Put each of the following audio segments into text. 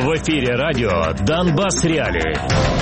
В эфире радио «Донбасс Реалии».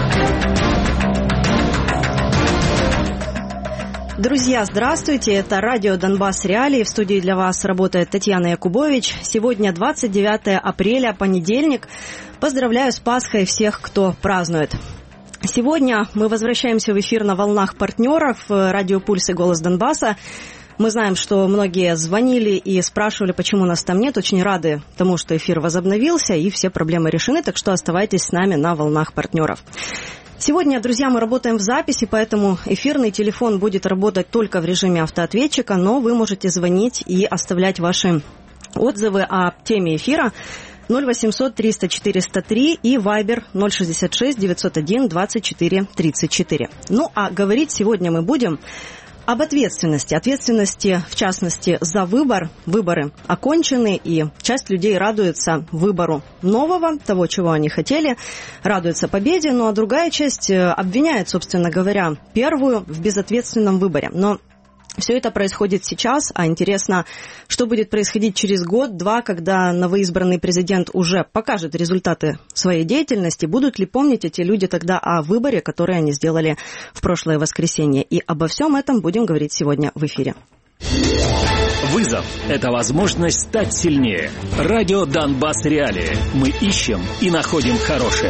Друзья, здравствуйте. Это радио «Донбасс Реалии». В студии для вас работает Татьяна Якубович. Сегодня 29 апреля, понедельник. Поздравляю с Пасхой всех, кто празднует. Сегодня мы возвращаемся в эфир на волнах партнеров «Радио Пульс» и «Голос Донбасса». Мы знаем, что многие звонили и спрашивали, почему нас там нет. Очень рады тому, что эфир возобновился и все проблемы решены. Так что оставайтесь с нами на волнах партнеров. Сегодня, друзья, мы работаем в записи, поэтому эфирный телефон будет работать только в режиме автоответчика, но вы можете звонить и оставлять ваши отзывы о теме эфира 0800 300 403 и Viber 066 901 24 34. Ну, а говорить сегодня мы будем об ответственности. Ответственности, в частности, за выбор. Выборы окончены, и часть людей радуется выбору нового, того, чего они хотели, радуется победе, ну а другая часть обвиняет, собственно говоря, первую в безответственном выборе. Но все это происходит сейчас, а интересно, что будет происходить через год-два, когда новоизбранный президент уже покажет результаты своей деятельности. Будут ли помнить эти люди тогда о выборе, который они сделали в прошлое воскресенье? И обо всем этом будем говорить сегодня в эфире. Вызов – это возможность стать сильнее. Радио «Донбасс Реалии». Мы ищем и находим хорошее.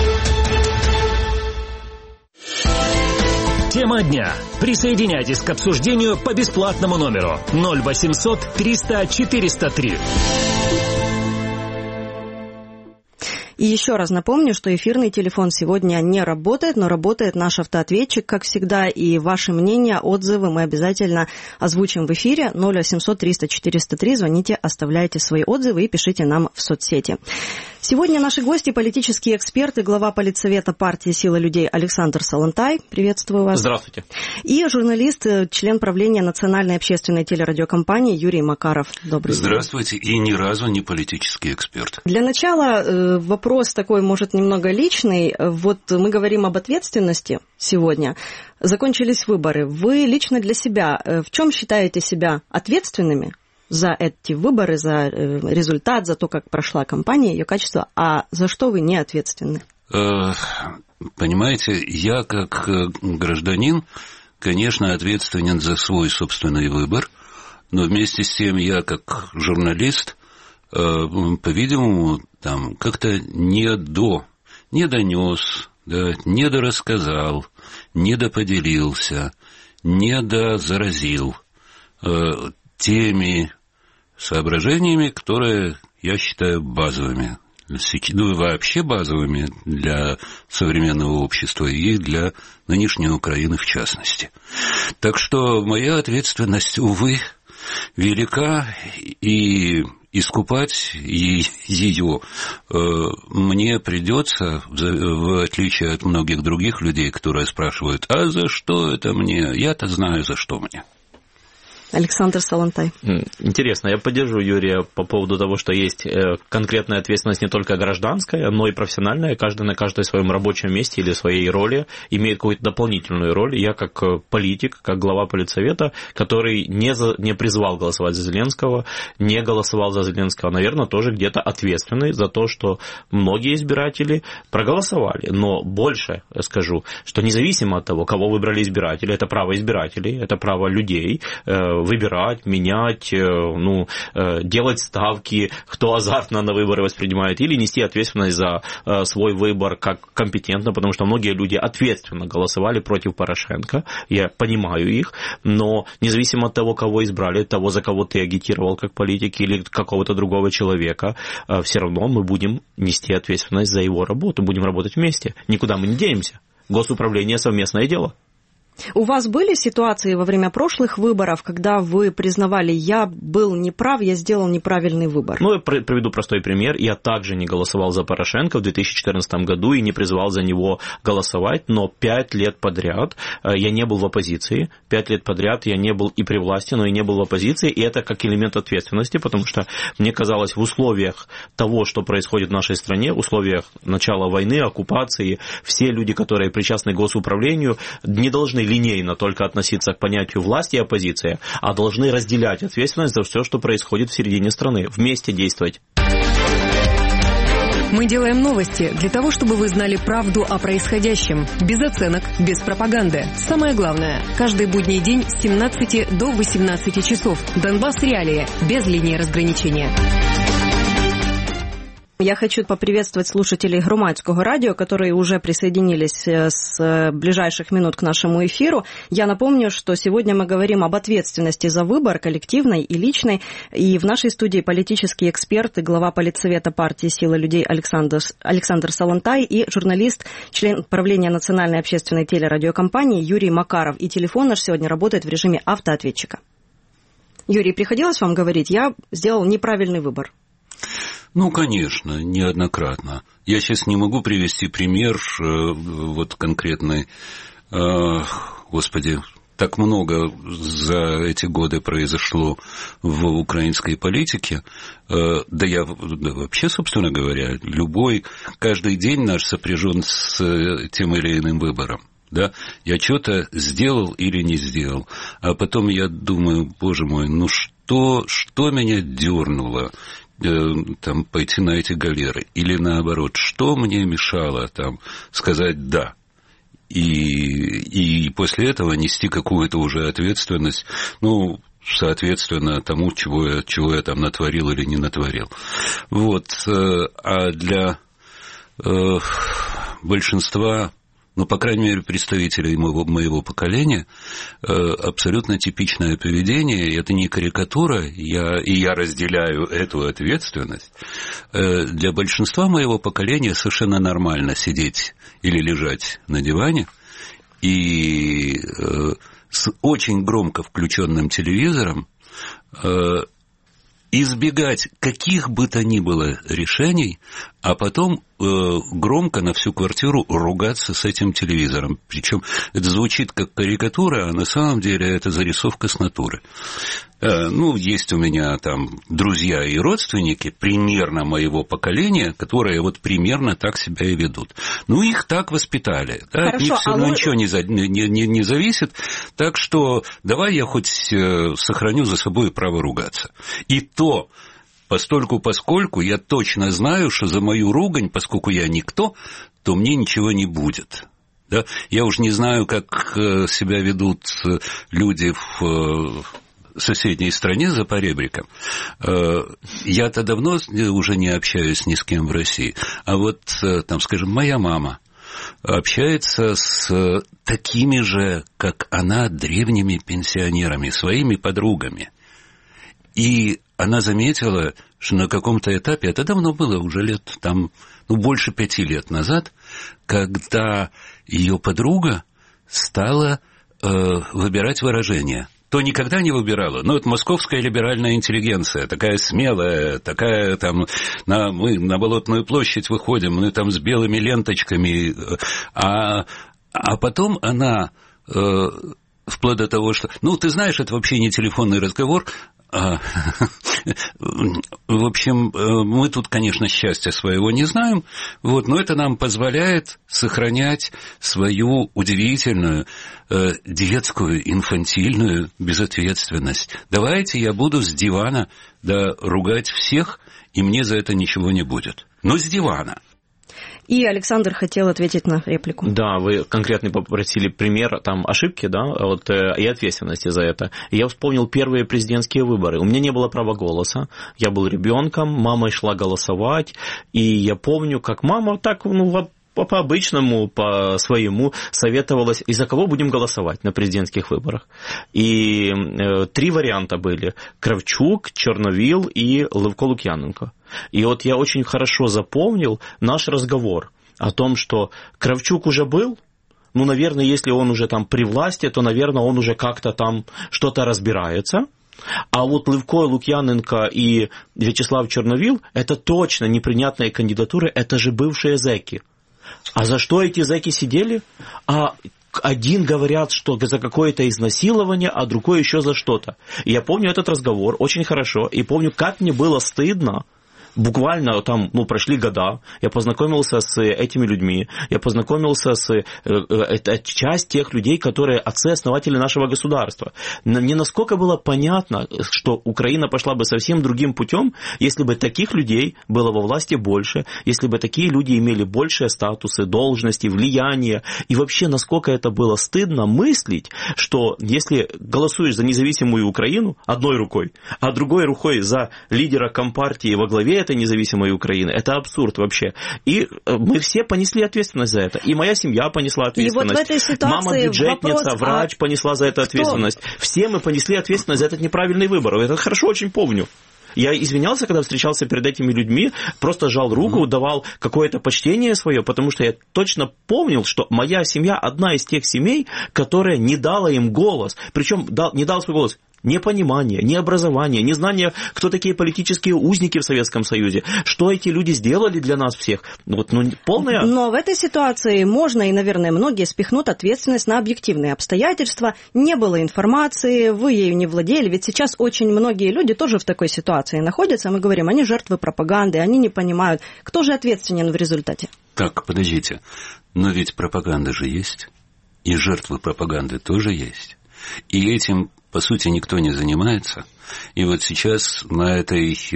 Тема дня. Присоединяйтесь к обсуждению по бесплатному номеру 0800 300 403. И еще раз напомню, что эфирный телефон сегодня не работает, но работает наш автоответчик, как всегда, и ваши мнения, отзывы мы обязательно озвучим в эфире. 0800 300 403. Звоните, оставляйте свои отзывы и пишите нам в соцсети. Сегодня наши гости – политические эксперты, глава политсовета партии «Сила людей» Александр Салантай. Приветствую вас. Здравствуйте. И журналист, член правления Национальной общественной телерадиокомпании Юрий Макаров. Добрый день. Здравствуйте. И ни разу не политический эксперт. Для начала вопрос такой, может, немного личный. Вот мы говорим об ответственности сегодня. Закончились выборы. Вы лично для себя в чем считаете себя ответственными за эти выборы, за результат, за то, как прошла кампания, ее качество, а за что вы не ответственны? Понимаете, я как гражданин, конечно, ответственен за свой собственный выбор, но вместе с тем я как журналист, по-видимому, там как-то не донес, да, не дорассказал, не доподелился, не дозаразил теми соображениями, которые я считаю базовыми, ну вообще базовыми для современного общества и для нынешней Украины в частности. Так что моя ответственность, увы, велика, и искупать ее мне придется, в отличие от многих других людей, которые спрашивают, а за что это мне? Я-то знаю, за что мне. Александр Салантай. Интересно, я поддержу Юрия по поводу того, что есть конкретная ответственность не только гражданская, но и профессиональная. Каждый на каждом своем рабочем месте или своей роли имеет какую-то дополнительную роль. Я как политик, как глава политсовета, который не призвал голосовать за Зеленского, не голосовал за Зеленского, наверное, тоже где-то ответственный за то, что многие избиратели проголосовали. Но больше скажу, что независимо от того, кого выбрали избиратели, это право избирателей, это право людей выбирать, менять, делать ставки, кто азартно на выборы воспринимает, или нести ответственность за свой выбор как компетентно, потому что многие люди ответственно голосовали против Порошенко, я понимаю их, но независимо от того, кого избрали, того, за кого ты агитировал как политик или какого-то другого человека, все равно мы будем нести ответственность за его работу, будем работать вместе, никуда мы не денемся. Госуправление – совместное дело. У вас были ситуации во время прошлых выборов, когда вы признавали, я был неправ, я сделал неправильный выбор? Я приведу простой пример. Я также не голосовал за Порошенко в 2014 году и не призвал за него голосовать, но 5 лет подряд я не был в оппозиции. 5 лет подряд я не был и при власти, но и не был в оппозиции. И это как элемент ответственности, потому что мне казалось, в условиях того, что происходит в нашей стране, в условиях начала войны, оккупации, все люди, которые причастны к госуправлению, не должны линейно только относиться к понятию власти и оппозиции, а должны разделять ответственность за все, что происходит в середине страны, вместе действовать. Мы делаем новости для того, чтобы вы знали правду о происходящем. Без оценок, без пропаганды. Самое главное, каждый будний день с 17 до 18 часов. Донбасс Реалии. Без линии разграничения. Я хочу поприветствовать слушателей Громадского радио, которые уже присоединились с ближайших минут к нашему эфиру. Я напомню, что сегодня мы говорим об ответственности за выбор, коллективной и личной. И в нашей студии политический эксперт и глава политсовета партии «Сила людей» Александр Салантай и журналист, член правления национальной общественной телерадиокомпании Юрий Макаров. И телефон наш сегодня работает в режиме автоответчика. Юрий, приходилось вам говорить, я сделал неправильный выбор? Ну, конечно, неоднократно. Я сейчас не могу привести пример вот конкретный. Господи, так много за эти годы произошло в украинской политике. Да я вообще, собственно говоря, каждый день наш сопряжен с тем или иным выбором. Да, я что-то сделал или не сделал. А потом я думаю, боже мой, ну что меня дернуло там пойти на эти галеры? Или наоборот, что мне мешало там сказать «да»? И после этого нести какую-то уже ответственность, ну, соответственно тому, чего я там натворил или не натворил. Вот. А для большинства, ну, по крайней мере, представителей моего поколения, абсолютно типичное поведение, и это не карикатура, я разделяю эту ответственность. Для большинства моего поколения совершенно нормально сидеть или лежать на диване и с очень громко включенным телевизором избегать каких бы то ни было решений, а потом громко на всю квартиру ругаться с этим телевизором. Причем это звучит как карикатура, а на самом деле это зарисовка с натуры. Ну, есть у меня там друзья и родственники примерно моего поколения, которые вот примерно так себя и ведут. Ну, их так воспитали. Да? От них все равно ничего не зависит. Так что давай я хоть сохраню за собой право ругаться. И то, поскольку я точно знаю, что за мою ругань, поскольку я никто, то мне ничего не будет. Да? Я уж не знаю, как себя ведут люди в соседней стране за поребриком. Я-то давно уже не общаюсь ни с кем в России. А вот, там, скажем, моя мама общается с такими же, как она, древними пенсионерами, своими подругами. И она заметила, что на каком-то этапе, это давно было, уже лет там, ну, больше 5 лет назад, когда ее подруга стала выбирать выражения. То никогда не выбирала. Но это московская либеральная интеллигенция, такая смелая, такая там, мы на Болотную площадь выходим, мы там с белыми ленточками, а потом она, вплоть до того, что, ну, ты знаешь, это вообще не телефонный разговор. В общем, мы тут, конечно, счастья своего не знаем, вот, но это нам позволяет сохранять свою удивительную детскую, инфантильную безответственность. Давайте я буду с дивана ругать всех, и мне за это ничего не будет. Но с дивана. И Александр хотел ответить на реплику. Да, вы конкретно попросили пример там ошибки, да, вот, и ответственности за это. И я вспомнил первые президентские выборы. У меня не было права голоса, я был ребенком, мама шла голосовать, и я помню, как мама так, ну, по-обычному, по-своему советовалась, и за кого будем голосовать на президентских выборах. И 3 варианта были: Кравчук, Черновил и Левко Лукьяненко. И вот я очень хорошо запомнил наш разговор о том, что Кравчук уже был, ну, наверное, если он уже там при власти, то, наверное, он уже как-то там что-то разбирается. А вот Левко Лукьяненко и Вячеслав Черновил – это точно непринятные кандидатуры, это же бывшие зэки. А за что эти зэки сидели? А один говорят, что за какое-то изнасилование, а другой еще за что-то. И я помню этот разговор очень хорошо, и помню, как мне было стыдно буквально там, прошли года, я познакомился с этими людьми, я познакомился с часть тех людей, которые отцы-основатели нашего государства. Мне насколько было понятно, что Украина пошла бы совсем другим путем, если бы таких людей было во власти больше, если бы такие люди имели большие статусы, должности, влияние, и вообще насколько это было стыдно мыслить, что если голосуешь за независимую Украину одной рукой, а другой рукой за лидера Компартии во главе этой независимой Украины, это абсурд вообще. И мы все понесли ответственность за это. И моя семья понесла ответственность. И вот в этой ситуации мама бюджетница, врач понесла за это ответственность. Все мы понесли ответственность за этот неправильный выбор. Я это хорошо очень помню. Я извинялся, когда встречался перед этими людьми, просто жал руку, давал какое-то почтение свое, потому что я точно помнил, что моя семья одна из тех семей, которая не дала им голос. Причем не дала свой голос. Ни понимания, ни образования, ни знания, кто такие политические узники в Советском Союзе, что эти люди сделали для нас всех. Полная... Но в этой ситуации можно, и, наверное, многие спихнут ответственность на объективные обстоятельства. Не было информации, вы ею не владели, ведь сейчас очень многие люди тоже в такой ситуации находятся. Мы говорим, они жертвы пропаганды, они не понимают. Кто же ответственен в результате? Так, подождите, но ведь пропаганда же есть, и жертвы пропаганды тоже есть. И этим, по сути, никто не занимается. И вот сейчас в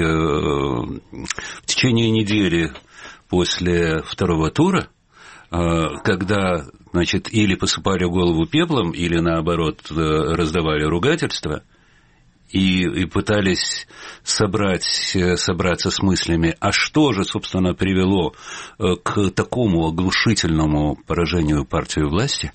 течение недели после второго тура, когда, или посыпали голову пеплом, или, наоборот, раздавали ругательства, и пытались собраться с мыслями, а что же, собственно, привело к такому оглушительному поражению партии власти,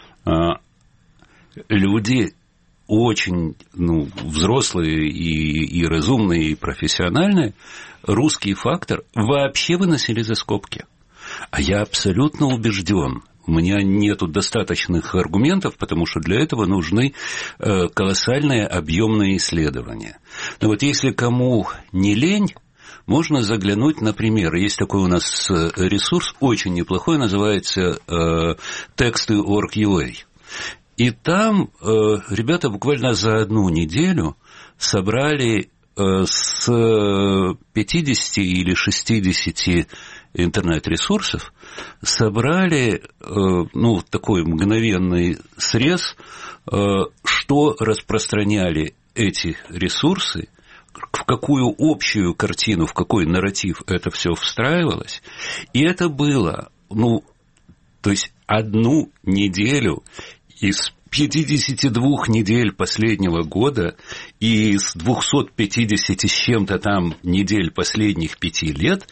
люди очень взрослые и разумные, и профессиональные, русский фактор вообще выносили за скобки. А я абсолютно убежден, у меня нету достаточных аргументов, потому что для этого нужны колоссальные объемные исследования. Но вот если кому не лень, можно заглянуть, например, есть такой у нас ресурс, очень неплохой, называется Texty.org.ua. И там ребята буквально за одну неделю собрали с 50 или 60 интернет-ресурсов, собрали такой мгновенный срез, что распространяли эти ресурсы, в какую общую картину, в какой нарратив это все встраивалось. И это было, то есть одну неделю из 52 недель последнего года и из 250 с чем-то там недель последних 5 лет,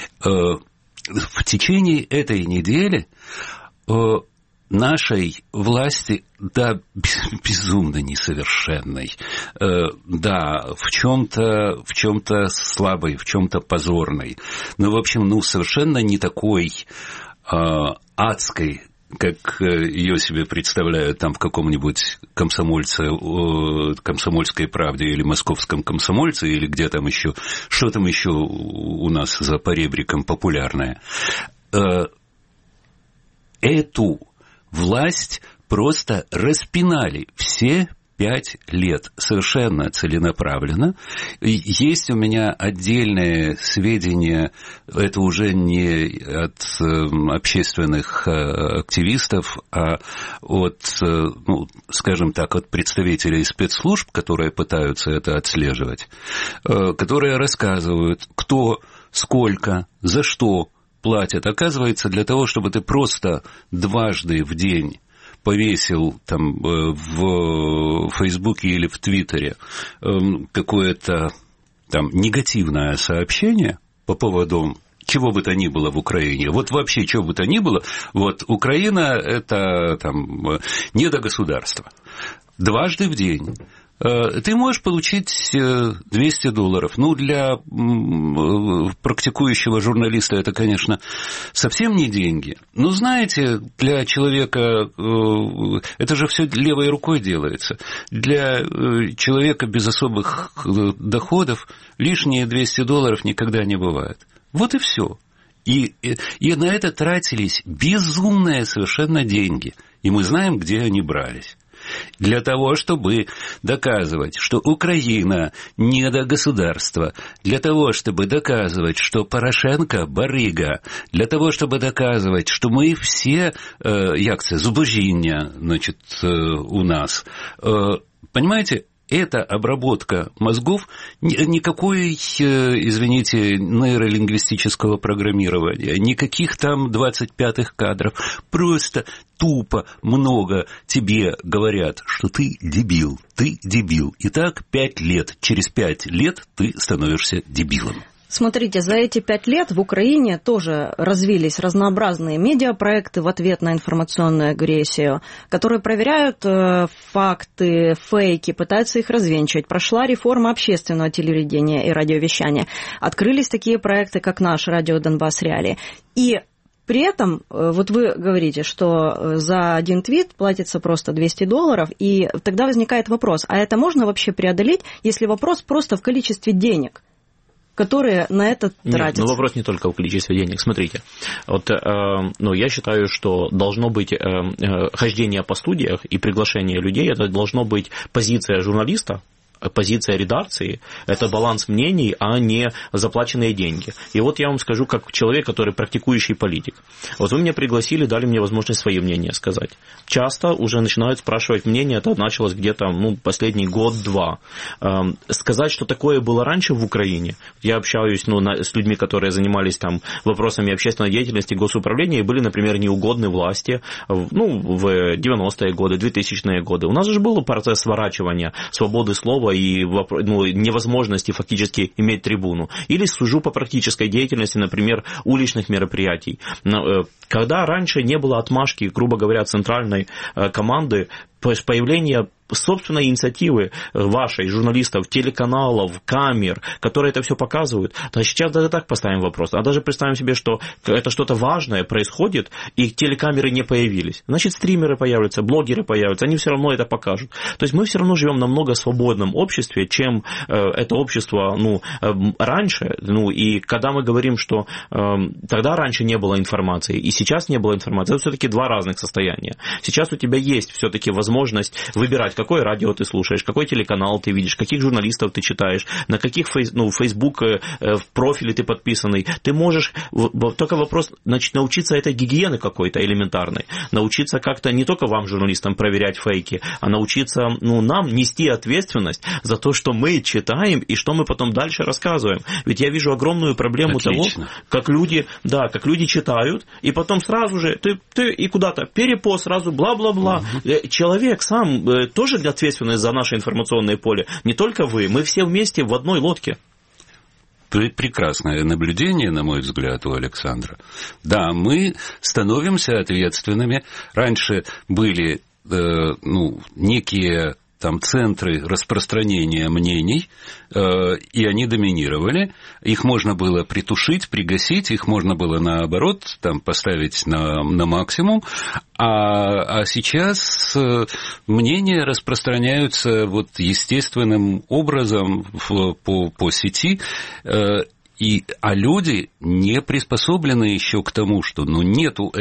в течение этой недели нашей власти, да, безумно несовершенной, да, в чем-то слабой, в чем-то позорной, но, в общем, совершенно не такой адской, как ее себе представляют там в каком-нибудь «Комсомольской правде» или «Московском комсомольце», или где там еще, что там еще у нас за поребриком популярное. Эту власть просто распинали все 5 лет совершенно целенаправленно. Есть у меня отдельные сведения, это уже не от общественных активистов, а от, скажем так, от представителей спецслужб, которые пытаются это отслеживать, которые рассказывают, кто, сколько, за что платят. Оказывается, для того, чтобы ты просто дважды в день повесил там в Фейсбуке или в Твиттере какое-то там негативное сообщение по поводу чего бы то ни было в Украине, вот вообще чего бы то ни было, вот Украина – это там недогосударство. Дважды в день ты можешь получить $200. Для практикующего журналиста это, конечно, совсем не деньги. Но, знаете, для человека, это же все левой рукой делается. Для человека без особых доходов лишние $200 никогда не бывает. Вот и все. И на это тратились безумные совершенно деньги. И мы знаем, где они брались. Для того, чтобы доказывать, что Украина недогосударство, для того, чтобы доказывать, что Порошенко барыга, для того, чтобы доказывать, что мы все, як це, зубожіння, значит, у нас. Понимаете, эта обработка мозгов, никакой, извините, нейролингвистического программирования, никаких там 25-х кадров, просто тупо много тебе говорят, что ты дебил. И так 5 лет, через 5 лет ты становишься дебилом. Смотрите, за эти 5 лет в Украине тоже развились разнообразные медиапроекты в ответ на информационную агрессию, которые проверяют факты, фейки, пытаются их развенчивать. Прошла реформа общественного телевидения и радиовещания. Открылись такие проекты, как наш «Радио Донбасс Реалии». И при этом, вот вы говорите, что за один твит платится просто $200, и тогда возникает вопрос, а это можно вообще преодолеть, если вопрос просто в количестве денег, которые на это тратятся? Нет, вопрос не только в количестве денег. Смотрите, вот, я считаю, что должно быть хождение по студиях и приглашение людей, это должно быть позиция журналиста, позиция редакции, это баланс мнений, а не заплаченные деньги. И вот я вам скажу, как человек, который практикующий политик. Вот вы меня пригласили, дали мне возможность свои мнения сказать. Часто уже начинают спрашивать мнение, это началось где-то, последний год-два. Сказать, что такое было раньше в Украине, я общаюсь с людьми, которые занимались там вопросами общественной деятельности, госуправления, и были, например, неугодны власти, в 90-е годы, 2000-е годы. У нас же был процесс сворачивания свободы слова и невозможности фактически иметь трибуну. Или сужу по практической деятельности, например, уличных мероприятий. Когда раньше не было отмашки, грубо говоря, центральной команды, появление собственной инициативы вашей, журналистов, телеканалов, камер, которые это все показывают, то сейчас даже так поставим вопрос. А даже представим себе, что это что-то важное происходит, и телекамеры не появились. Значит, стримеры появятся, блогеры появятся, они все равно это покажут. То есть мы все равно живем в намного свободном обществе, чем это общество раньше. И когда мы говорим, что тогда раньше не было информации, и сейчас не было информации, это все-таки два разных состояния. Сейчас у тебя есть все-таки возможность выбирать, какое радио ты слушаешь, какой телеканал ты видишь, каких журналистов ты читаешь, на каких Facebook профили ты подписанный. Ты можешь, только вопрос, научиться этой гигиены какой-то элементарной, научиться как-то не только вам, журналистам, проверять фейки, а научиться нам нести ответственность за то, что мы читаем и что мы потом дальше рассказываем. Ведь я вижу огромную проблему того, как люди читают, и потом сразу же ты и куда-то перепост, сразу бла-бла-бла. Человек сам тоже ответственность за наше информационное поле. Не только вы, мы все вместе в одной лодке. Прекрасное наблюдение, на мой взгляд, у Александра. Да, мы становимся ответственными. Раньше были некие там центры распространения мнений, и они доминировали. Их можно было притушить, пригасить, их можно было, наоборот, там, поставить на максимум. А сейчас мнения распространяются естественным образом по сети, а люди не приспособлены еще к тому, что нету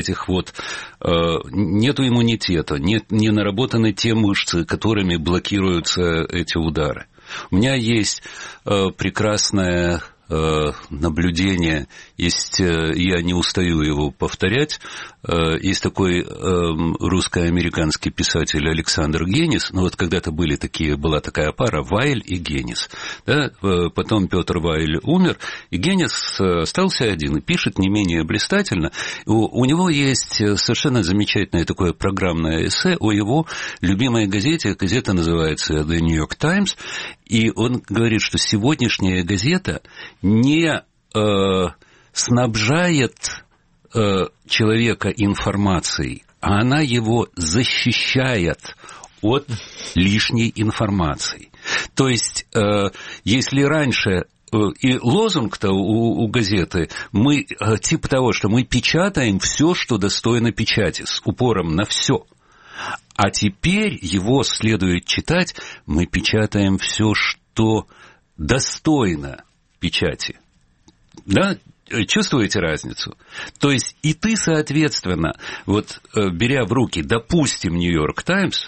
нету иммунитета, не наработаны те мышцы, которыми блокируются эти удары. У меня есть прекрасное наблюдение, я не устаю его повторять. Есть такой русско-американский писатель Александр Генис. Когда-то была такая пара Вайль и Генис. Да? Потом Петр Вайль умер, и Генис остался один и пишет не менее блистательно. У него есть совершенно замечательное такое программное эссе о его любимой газете. Газета называется The New York Times. И он говорит, что сегодняшняя газета не снабжает человека информацией, а она его защищает от лишней информации. То есть, если раньше и лозунг-то у газеты, мы типа того, что мы печатаем все, что достойно печати, с упором на все. А теперь его следует читать, мы печатаем все, что достойно печати. Да? Чувствуете разницу? То есть и ты, соответственно, беря в руки, допустим, Нью-Йорк Таймс,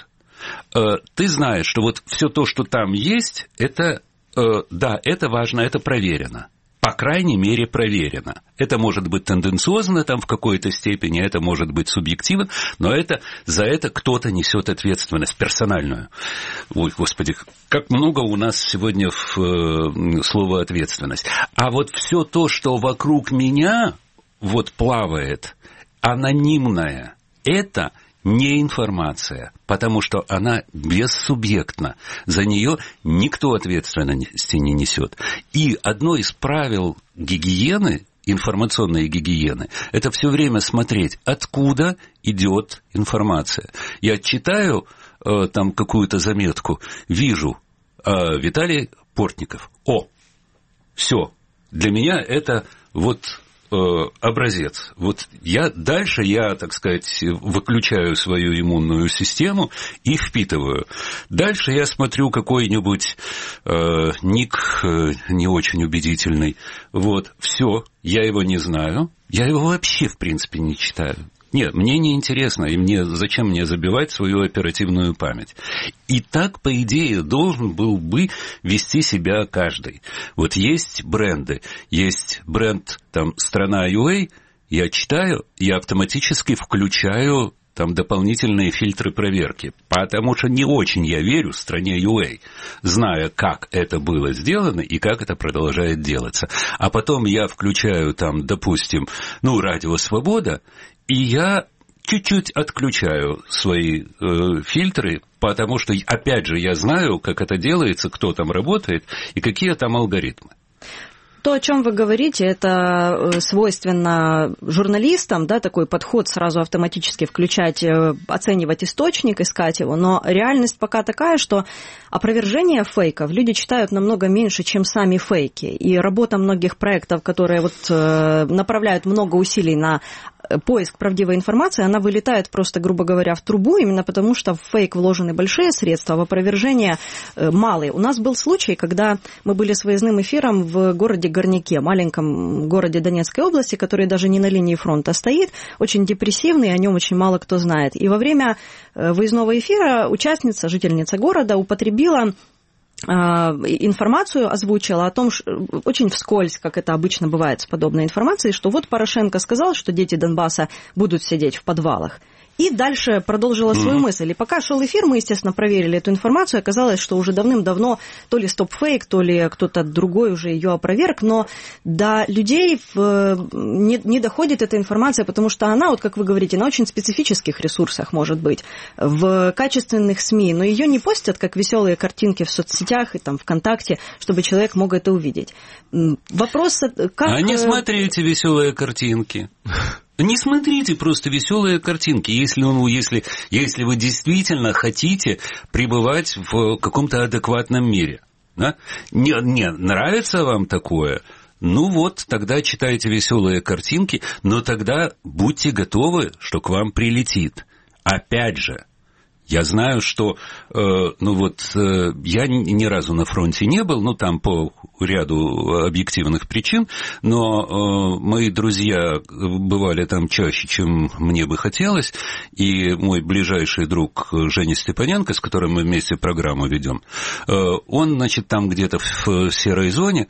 ты знаешь, что вот все то, что там есть, это, да, это важно, это проверено. По крайней мере, проверено. Это может быть тенденциозно там в какой-то степени, это может быть субъективно, но за это кто-то несет ответственность персональную. Ой, Господи, как много у нас сегодня слова ответственность. А вот все то, что вокруг меня вот плавает, анонимное, это не информация, потому что она бессубъектна. За нее никто ответственности не несет. И одно из правил гигиены, информационной гигиены, это все время смотреть, откуда идет информация. Я читаю там какую-то заметку, вижу Виталий Портников. Все. Для меня это вот образец. Вот дальше я, так сказать, выключаю свою иммунную систему и впитываю. Дальше я смотрю какой-нибудь ник не очень убедительный. Вот, все, я его не знаю. Я его вообще, в принципе, не читаю. Нет, мне не интересно, и зачем мне забивать свою оперативную память? И так, по идее, должен был бы вести себя каждый. Вот есть бренды, есть бренд там «Страна.ua», я читаю, я автоматически включаю там дополнительные фильтры проверки, потому что не очень я верю «Стране.ua», зная, как это было сделано и как это продолжает делаться. А потом я включаю там, допустим, «Радио Свобода», и я чуть-чуть отключаю свои фильтры, потому что, опять же, я знаю, как это делается, кто там работает и какие там алгоритмы. То, о чем вы говорите, это свойственно журналистам, да, такой подход сразу автоматически включать, оценивать источник, искать его, но реальность пока такая, что опровержение фейков люди читают намного меньше, чем сами фейки, и работа многих проектов, которые вот направляют много усилий на поиск правдивой информации, она вылетает просто, грубо говоря, в трубу, именно потому что в фейк вложены большие средства, в опровержение малые. У нас был случай, когда мы были с выездным эфиром в городе Горняке, маленьком городе Донецкой области, который даже не на линии фронта стоит, очень депрессивный, о нем очень мало кто знает. И во время выездного эфира участница, жительница города, употребила информацию, озвучила о том, очень вскользь, как это обычно бывает с подобной информацией, что вот Порошенко сказал, что дети Донбасса будут сидеть в подвалах. И дальше продолжила свою мысль. И пока шел эфир, мы, естественно, проверили эту информацию. Оказалось, что уже давным-давно то ли стоп-фейк, то ли кто-то другой уже ее опроверг. Но до людей не доходит эта информация, потому что она, вот как вы говорите, на очень специфических ресурсах может быть, в качественных СМИ. Но ее не постят, как веселые картинки в соцсетях и там ВКонтакте, чтобы человек мог это увидеть. Вопрос, как... А не смотрите веселые картинки. Не смотрите просто веселые картинки, если вы действительно хотите пребывать в каком-то адекватном мире. Да? Не нравится вам такое? Ну вот, тогда читайте веселые картинки, но тогда будьте готовы, что к вам прилетит. Опять же, я знаю, что, я ни разу на фронте не был, там по ряду объективных причин, но мои друзья бывали там чаще, чем мне бы хотелось, и мой ближайший друг Женя Степаненко, с которым мы вместе программу ведем, он, там где-то в серой зоне,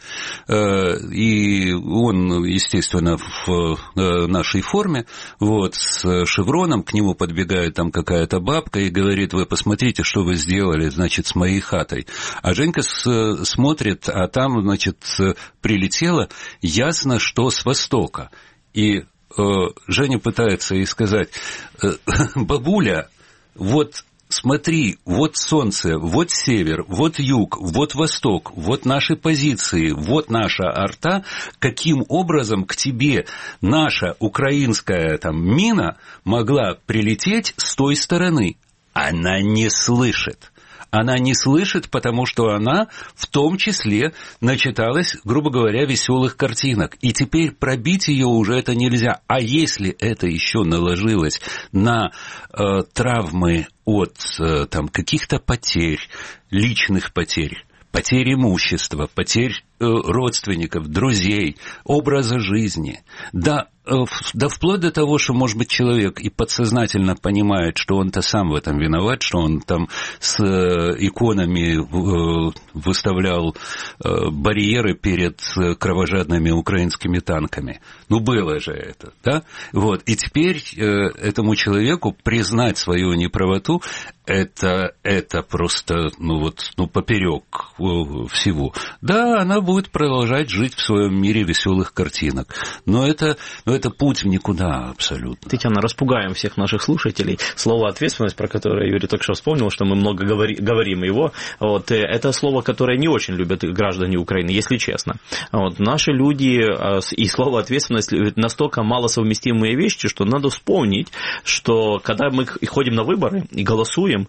и он, естественно, в нашей форме, с шевроном, к нему подбегает там какая-то бабка и говорит: вы посмотрите, что вы сделали, с моей хатой. А Женька смотрит, а там, прилетело, ясно, что с востока. И Женя пытается ей сказать: бабуля, вот смотри, вот солнце, вот север, вот юг, вот восток, вот наши позиции, вот наша арта, каким образом к тебе наша украинская мина могла прилететь с той стороны. Она не слышит. Она не слышит, потому что она в том числе начиталась, грубо говоря, веселых картинок. И теперь пробить ее уже это нельзя. А если это еще наложилось на травмы от каких-то потерь, личных потерь, потерь имущества, потерь родственников, друзей, образа жизни. Да, вплоть до того, что, может быть, человек и подсознательно понимает, что он-то сам в этом виноват, что он там с иконами выставлял барьеры перед кровожадными украинскими танками. Ну, было же это, да? Вот. И теперь этому человеку признать свою неправоту, это просто, поперек всего. Да, она будет продолжать жить в своем мире веселых картинок. Но это путь в никуда абсолютно. Татьяна, распугаем всех наших слушателей. Слово «ответственность», про которое Юрий только что вспомнил, что мы много говорим его, это слово, которое не очень любят граждане Украины, если честно. Наши люди и слово «ответственность» настолько малосовместимые вещи, что надо вспомнить, что когда мы ходим на выборы и голосуем,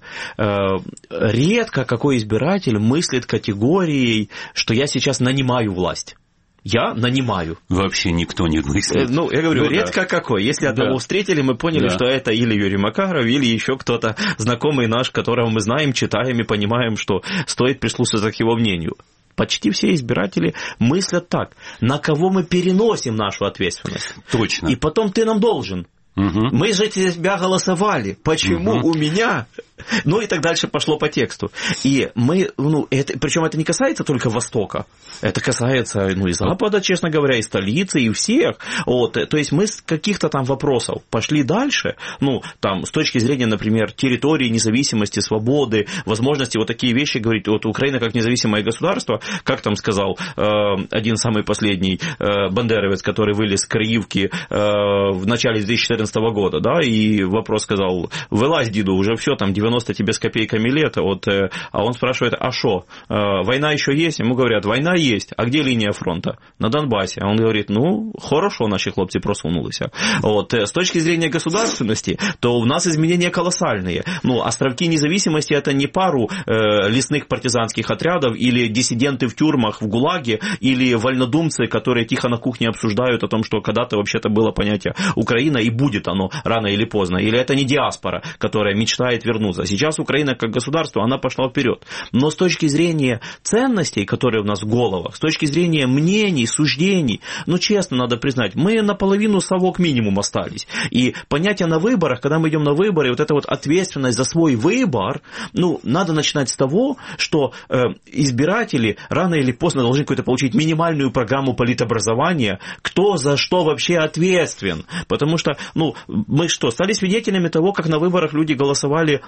редко какой избиратель мыслит категорией, что я сейчас нанимаю власть. Я нанимаю. Вообще никто не мыслит. Я говорю, редко какой. Если одного встретили, мы поняли, что это или Юрий Макаров, или еще кто-то знакомый наш, которого мы знаем, читаем и понимаем, что стоит прислушаться к его мнению. Почти все избиратели мыслят так. На кого мы переносим нашу ответственность? Точно. И потом ты нам должен. Угу. Мы же за тебя голосовали. Почему у меня? И так дальше пошло по тексту. И мы, причем это не касается только Востока. Это касается, и Запада, честно говоря, и столицы, и всех. То есть мы с каких-то там вопросов пошли дальше. С точки зрения, например, территории, независимости, свободы, возможности такие вещи говорить. Украина как независимое государство, как там сказал один самый последний бандеровец, который вылез с Криевки в начале 2014 года, да, и вопрос сказал, вылазь, деду, уже все, там 90 тебе с копейками лет, а он спрашивает, а что, война еще есть? Ему говорят, война есть, а где линия фронта? На Донбассе. А он говорит, хорошо, наши хлопцы просунулися. С точки зрения государственности, то у нас изменения колоссальные. Островки независимости это не пару лесных партизанских отрядов или диссиденты в тюрьмах в ГУЛАГе, или вольнодумцы, которые тихо на кухне обсуждают о том, что когда-то вообще-то было понятие Украина и будет оно рано или поздно. Или это не диаспора, которая мечтает вернуться. Сейчас Украина как государство, она пошла вперед. Но с точки зрения ценностей, которые у нас в головах, с точки зрения мнений, суждений, честно надо признать, мы наполовину совок минимум остались. И понятие на выборах, когда мы идем на выборы, эта ответственность за свой выбор, надо начинать с того, что избиратели рано или поздно должны какую-то получить минимальную программу политобразования, кто за что вообще ответственен. Потому что, мы стали свидетелями того, как на выборах люди голосовали,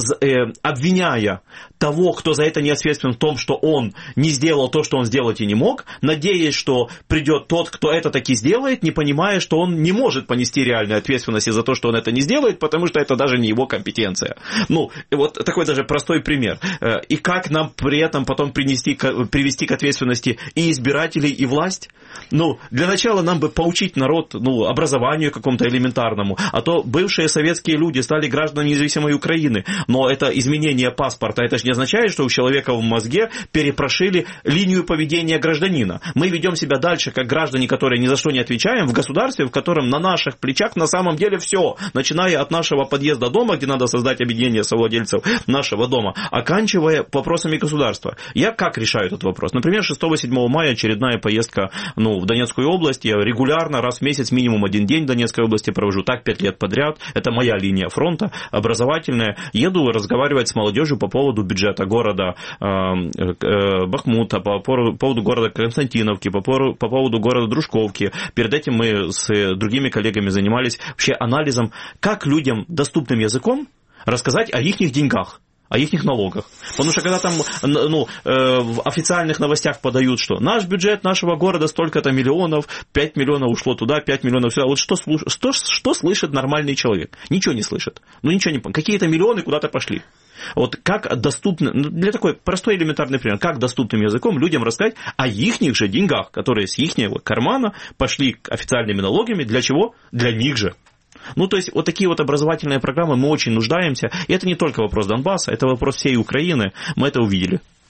обвиняя того, кто за это не ответственен в том, что он не сделал то, что он сделать и не мог, надеясь, что придет тот, кто это таки сделает, не понимая, что он не может понести реальную ответственность за то, что он это не сделает, потому что это даже не его компетенция. Такой даже простой пример. И как нам при этом потом привести к ответственности и избирателей, и власть? Для начала нам бы поучить народ, образованию какому-то элементарному, а то бывшие советские люди стали гражданами независимой Украины, но это изменение паспорта, это же не означает, что у человека в мозге перепрошили линию поведения гражданина. Мы ведем себя дальше, как граждане, которые ни за что не отвечаем, в государстве, в котором на наших плечах на самом деле все, начиная от нашего подъезда дома, где надо создать объединение совладельцев нашего дома, оканчивая вопросами государства. Я как решаю этот вопрос? Например, 6-7 мая очередная поездка в Донецкую область, я регулярно, раз в месяц, минимум один день в Донецкой области провожу, так 5 лет подряд, это моя линия фронта, образовательная, еду разговаривать с молодежью по поводу бюджета города Бахмута, по поводу города Константиновки, по поводу города Дружковки. Перед этим мы с другими коллегами занимались вообще анализом, как людям доступным языком рассказать о их деньгах, о их налогах. Потому что когда там в официальных новостях подают, что наш бюджет нашего города столько-то миллионов, 5 миллионов ушло туда, 5 миллионов сюда. Что слышит нормальный человек? Ничего не слышит. Ничего не понимает. Какие-то миллионы куда-то пошли. Как доступно, для такой простой элементарный пример, как доступным языком людям рассказать о их же деньгах, которые с их кармана пошли официальными налогами. Для чего? Для них же. То есть, такие образовательные программы мы очень нуждаемся. И это не только вопрос Донбасса, это вопрос всей Украины. Мы это увидели.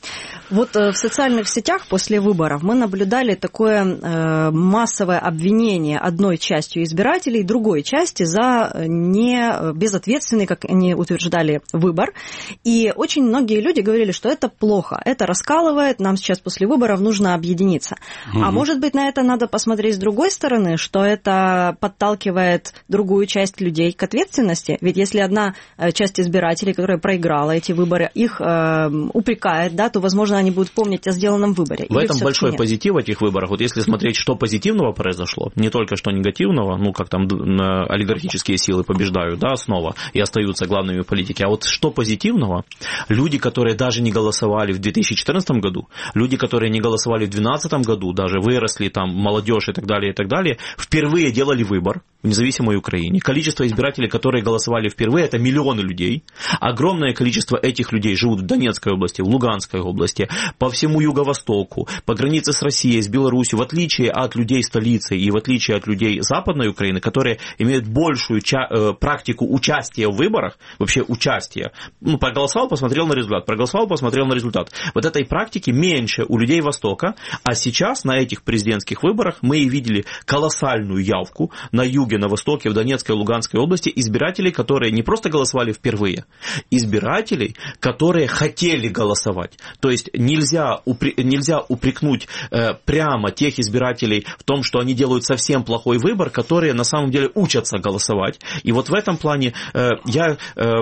Вот в социальных сетях после выборов мы наблюдали такое массовое обвинение одной частью избирателей другой части за безответственный, как они утверждали, выбор. И очень многие люди говорили, что это плохо, это раскалывает, нам сейчас после выборов нужно объединиться. А может быть, на это надо посмотреть с другой стороны, что это подталкивает другую часть людей к ответственности? Ведь если одна часть избирателей, которая проиграла эти выборы, их упрекает, да, то, возможно, они будут помнить о сделанном выборе. В этом большой позитив этих выборов. Вот если смотреть, что позитивного произошло, не только что негативного, ну, как там олигархические силы побеждают, да, снова, и остаются главными в политике, а вот что позитивного, люди, которые даже не голосовали в 2014 году, люди, которые не голосовали в 2012 году, даже выросли, там, молодежь и так далее, впервые делали выбор в независимой Украине. Количество избирателей, которые голосовали впервые, это миллионы людей. Огромное количество этих людей живут в Донецкой области, в Луганской области, по всему Юго-Востоку, по границе с Россией, с Беларусью, в отличие от людей столицы и в отличие от людей Западной Украины, которые имеют большую практику участия в выборах, вообще участия. Ну, проголосовал, посмотрел на результат, проголосовал, посмотрел на результат. Вот этой практики меньше у людей Востока, а сейчас на этих президентских выборах мы и видели колоссальную явку на юге, на востоке, в Донецкой и Луганской области избирателей, которые не просто голосовали впервые, избирателей, которые хотели голосовать. То есть нельзя упрекнуть прямо тех избирателей в том, что они делают совсем плохой выбор, которые на самом деле учатся голосовать. И вот в этом плане я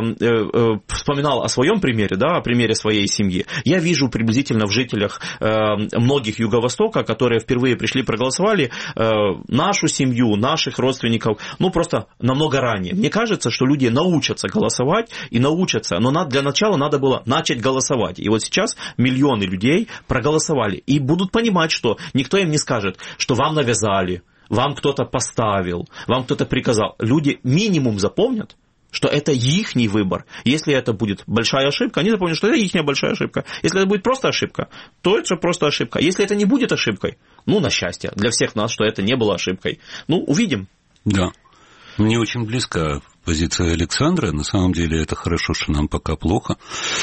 вспоминал о своем примере, да, о примере своей семьи. Я вижу приблизительно в жителях многих Юго-Востока, которые впервые пришли, проголосовали, нашу семью, наших родственников, ну, просто намного ранее. Мне кажется, что люди научатся голосовать и научатся, но для начала надо было начать голосовать. И вот сейчас миллионы людей проголосовали и будут понимать, что никто им не скажет, что вам навязали, вам кто-то поставил, вам кто-то приказал. Люди минимум запомнят, что это ихний выбор. Если это будет большая ошибка, они запомнят, что это ихняя большая ошибка. Если это будет просто ошибка, то это просто ошибка. Если это не будет ошибкой, ну, на счастье для всех нас, что это не было ошибкой. Ну, увидим. Да. Мне очень близка позиция Александра. На самом деле это хорошо, что нам пока плохо.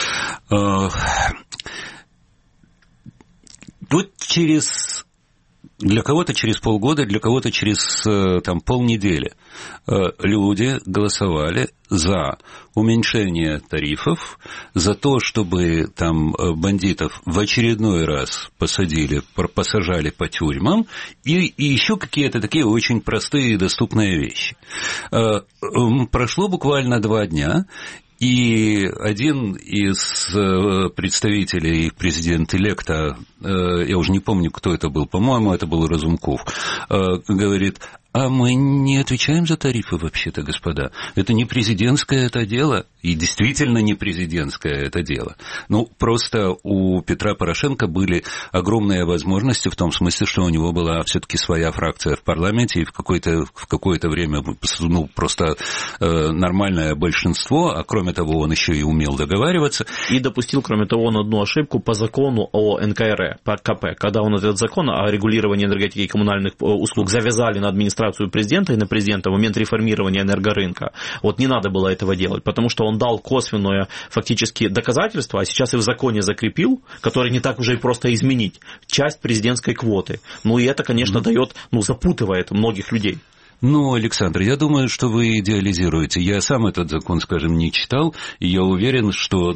Тут для кого-то через полгода, для кого-то через полнедели люди голосовали за уменьшение тарифов, за то, чтобы там бандитов в очередной раз посажали по тюрьмам, и еще какие-то такие очень простые и доступные вещи. Прошло буквально 2 дня, и один из представителей президента-электа, я уже не помню, кто это был, по-моему, это был Разумков, говорит: а мы не отвечаем за тарифы вообще-то, господа. Это не президентское это дело, и действительно не президентское это дело. Ну, просто у Петра Порошенко были огромные возможности в том смысле, что у него была все-таки своя фракция в парламенте, и в какое-то время просто нормальное большинство, а кроме того, он еще и умел договариваться. И допустил, кроме того, он одну ошибку по закону о НКР, по КП, когда он этот закон о регулировании энергетики и коммунальных услуг завязали на администрацию президента и на президента в момент реформирования энергорынка. Вот не надо было этого делать, потому что он дал косвенное фактически доказательство, а сейчас и в законе закрепил, который не так уже и просто изменить, часть президентской квоты. Ну и это, конечно, запутывает многих людей. Ну, Александр, я думаю, что вы идеализируете. Я сам этот закон, скажем, не читал, и я уверен, что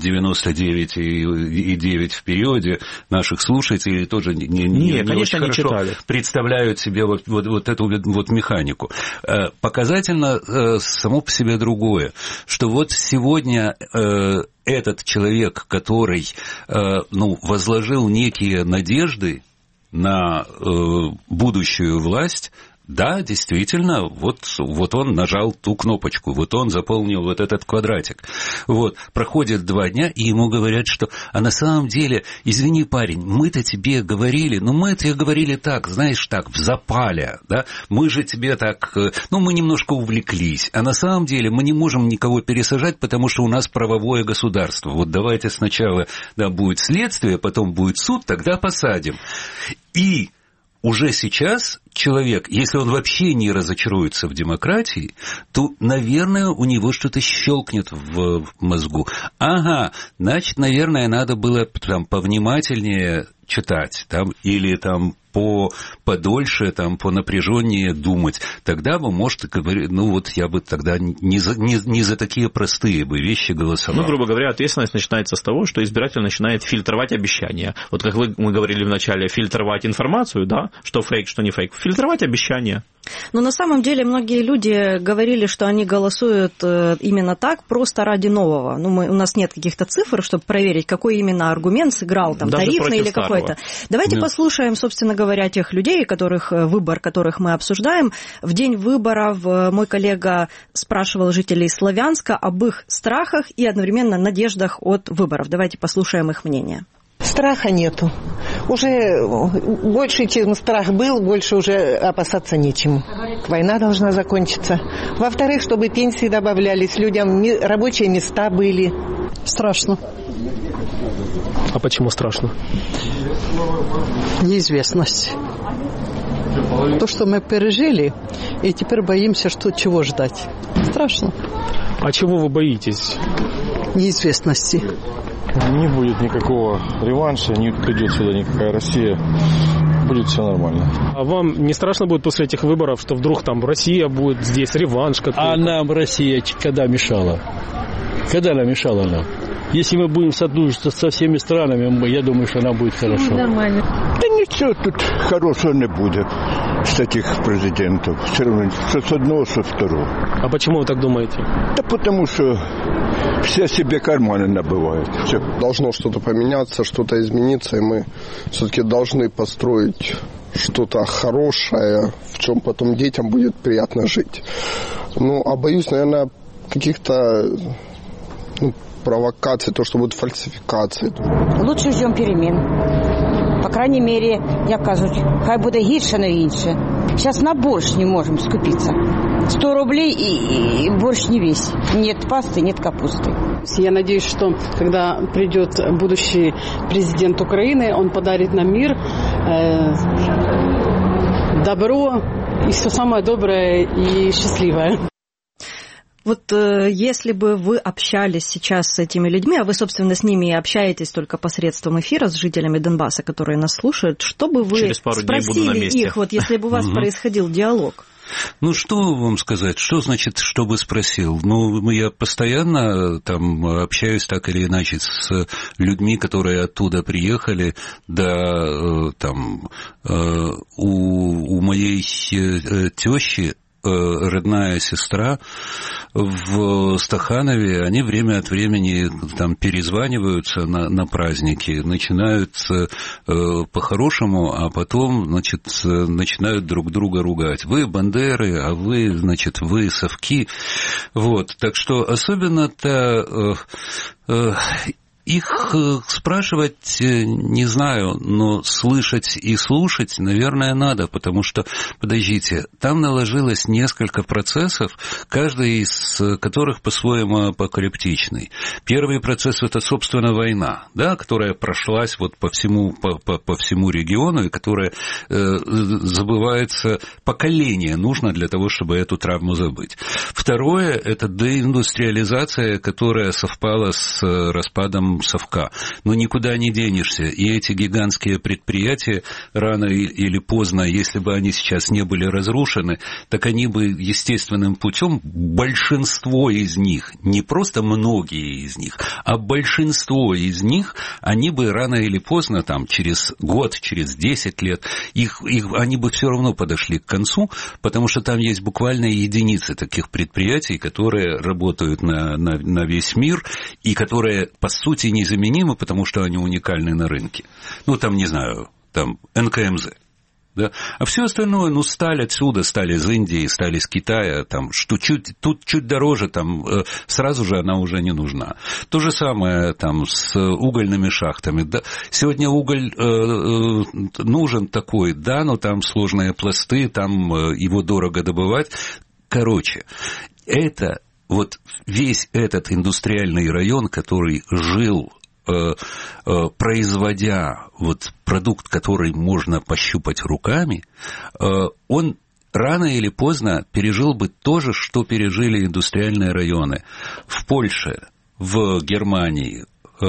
99,9 в периоде наших слушателей тоже не очень хорошо читали. Представляют себе вот эту вот механику. Показательно само по себе другое, что вот сегодня этот человек, который возложил некие надежды на будущую власть, да, действительно, вот он нажал ту кнопочку, вот он заполнил вот этот квадратик. Вот, проходит 2 дня, и ему говорят, что, а на самом деле, извини, парень, мы-то тебе говорили, мы тебе говорили так, знаешь, так, в запале, да, мы же тебе так, мы немножко увлеклись, а на самом деле мы не можем никого пересажать, потому что у нас правовое государство. Вот давайте сначала, да, будет следствие, потом будет суд, тогда посадим. И уже сейчас человек, если он вообще не разочаруется в демократии, то, наверное, у него что-то щелкнет в мозгу. Ага, значит, наверное, надо было там повнимательнее читать, там, или там подольше, там, понапряженнее думать. Тогда бы, может, ну вот я бы тогда не за такие простые бы вещи голосовал. Ну, грубо говоря, ответственность начинается с того, что избиратель начинает фильтровать обещания. Вот как мы говорили в начале, фильтровать информацию, да, что фейк, что не фейк, фильтровать обещания. Но на самом деле многие люди говорили, что они голосуют именно так, просто ради нового. Ну, у нас нет каких-то цифр, чтобы проверить, какой именно аргумент сыграл, там, даже тарифный или какой-то. Давайте послушаем, собственно говоря, тех людей, выбор которых мы обсуждаем. В день выборов мой коллега спрашивал жителей Славянска об их страхах и одновременно надеждах от выборов. Давайте послушаем их мнение. Страха нету. Уже больше, чем страх был, больше уже опасаться нечему. Война должна закончиться. Во-вторых, чтобы пенсии добавлялись людям, рабочие места были. Страшно. А почему страшно? Неизвестность. То, что мы пережили, и теперь боимся, чего ждать. Страшно. А чего вы боитесь? Неизвестности. Не будет никакого реванша, не придет сюда никакая Россия. Будет все нормально. А вам не страшно будет после этих выборов, что вдруг там Россия будет здесь, реванш какой-то? А нам Россия когда мешала? Когда она мешала нам? Если мы будем сотрудничать со всеми странами, я думаю, что нам будет хорошо. Нормально. Да ничего тут хорошего не будет с таких президентов. Все равно с одного, со второго. А почему вы так думаете? Да потому что все себе карманы набивают. Все. Должно что-то поменяться, что-то измениться, и мы все-таки должны построить что-то хорошее, в чем потом детям будет приятно жить. Ну, а боюсь, наверное, каких-то провокаций, то, что будут фальсификации. Лучше ждем перемен. По крайней мере, як кажуть, хай буде гірше, но інше. Сейчас на борщ не можем скупиться. 100 рублей и борщ не весь. Нет пасты, нет капусты. Я надеюсь, что когда придет будущий президент Украины, он подарит нам мир, добро и все самое доброе и счастливое. Вот если бы вы общались сейчас с этими людьми, а вы, собственно, с ними и общаетесь только посредством эфира с жителями Донбасса, которые нас слушают, что бы вы спросили их, вот если бы у вас происходил диалог? Ну, что вам сказать? Что значит, чтобы спросил? Ну, я постоянно там общаюсь так или иначе с людьми, которые оттуда приехали, да, там, у моей тещи родная сестра в Стаханове, они время от времени там перезваниваются на праздники, начинают по-хорошему, а потом, значит, начинают друг друга ругать. Вы бандеры, а вы, значит, вы совки. Вот. Так что особенно-то их спрашивать не знаю, но слышать и слушать, наверное, надо, потому что, подождите, там наложилось несколько процессов, каждый из которых по-своему апокалиптичный. Первый процесс – это, собственно, война, да, которая прошлась вот по всему региону, и которая забывается, поколение нужно для того, чтобы эту травму забыть. Второе – это деиндустриализация, которая совпала с распадом совка. Но никуда не денешься. И эти гигантские предприятия рано или поздно, если бы они сейчас не были разрушены, так они бы естественным путем, большинство из них, не просто многие из них, а большинство из них, они бы рано или поздно, там, через год, через 10 лет, они бы все равно подошли к концу, потому что там есть буквально единицы таких предприятий, которые работают на весь мир и которые, по сути, незаменимы, потому что они уникальны на рынке. Ну, там, не знаю, там НКМЗ. Да? А все остальное, ну, сталь отсюда, сталь из Индии, сталь из Китая, там, что тут чуть дороже, там, сразу же она уже не нужна. То же самое там с угольными шахтами. Да? Сегодня уголь нужен такой, да, но там сложные пласты, там его дорого добывать. Короче, это вот весь этот индустриальный район, который жил производя вот продукт, который можно пощупать руками, он рано или поздно пережил бы то же, что пережили индустриальные районы в Польше, в Германии,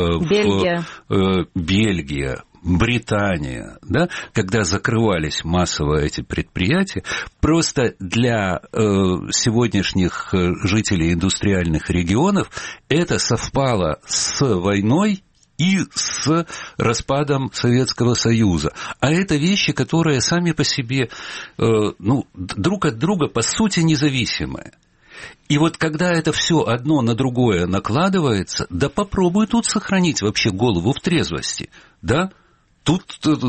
Бельгия, Британия, да, когда закрывались массово эти предприятия, просто для сегодняшних жителей индустриальных регионов это совпало с войной и с распадом Советского Союза. А это вещи, которые сами по себе друг от друга по сути независимые. И вот когда это все одно на другое накладывается, да попробуй тут сохранить вообще голову в трезвости, да? Тут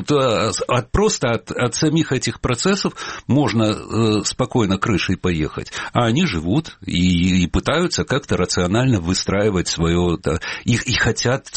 просто от самих этих процессов можно спокойно крышей поехать. А они живут и пытаются как-то рационально выстраивать свое... Да, и хотят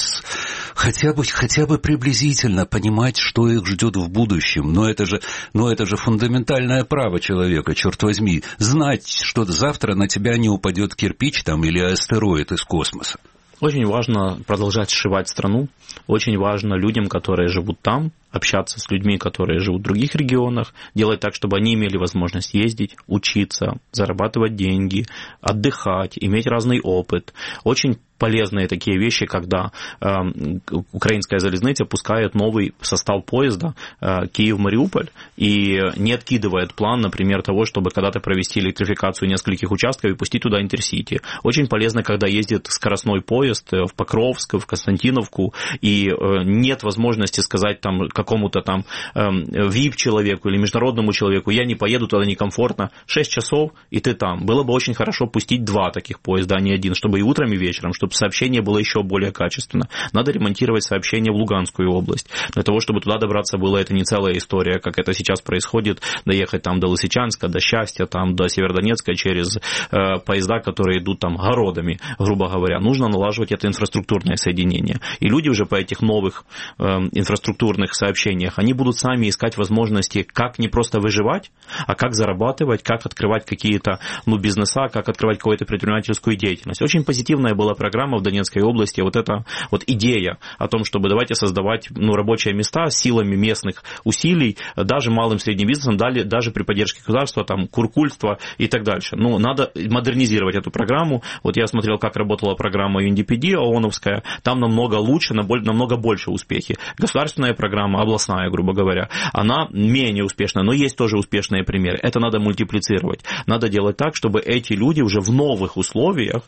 хотя бы приблизительно понимать, что их ждет в будущем. Но это же фундаментальное право человека, черт возьми. Знать, что завтра на тебя не упадет кирпич там, или астероид из космоса. Очень важно продолжать сшивать страну. Очень важно людям, которые живут там, общаться с людьми, которые живут в других регионах, делать так, чтобы они имели возможность ездить, учиться, зарабатывать деньги, отдыхать, иметь разный опыт. Очень полезные такие вещи, когда украинская залезница пускает новый состав поезда Киев-Мариуполь и не откидывает план, например, того, чтобы когда-то провести электрификацию нескольких участков и пустить туда Интерсити. Очень полезно, когда ездит скоростной поезд в Покровск, в Константиновку, и нет возможности сказать там какому-то там VIP-человеку или международному человеку: я не поеду, туда некомфортно. 6 часов, и ты там. Было бы очень хорошо пустить 2 таких поезда, а не 1, чтобы и утром, и вечером, чтобы сообщение было еще более качественно. Надо ремонтировать сообщение в Луганскую область. Для того, чтобы туда добраться, было это не целая история, как это сейчас происходит, доехать там до Лисичанска, до Счастья, там до Северодонецка через поезда, которые идут там городами, грубо говоря. Нужно налаживать это инфраструктурное соединение. И люди уже по этих новых инфраструктурных сообщениях, они будут сами искать возможности, как не просто выживать, а как зарабатывать, как открывать какие-то бизнеса, как открывать какую-то предпринимательскую деятельность. Очень позитивная была программа в Донецкой области, вот эта вот идея о том, чтобы давайте создавать рабочие места силами местных усилий, даже малым и средним бизнесом, даже при поддержке государства, там, куркульства и так дальше. Надо модернизировать эту программу. Вот я смотрел, как работала программа UNDP ООНовская, там намного лучше, намного больше успехи. Государственная программа, областная, грубо говоря, она менее успешная, но есть тоже успешные примеры. Это надо мультиплицировать. Надо делать так, чтобы эти люди уже в новых условиях,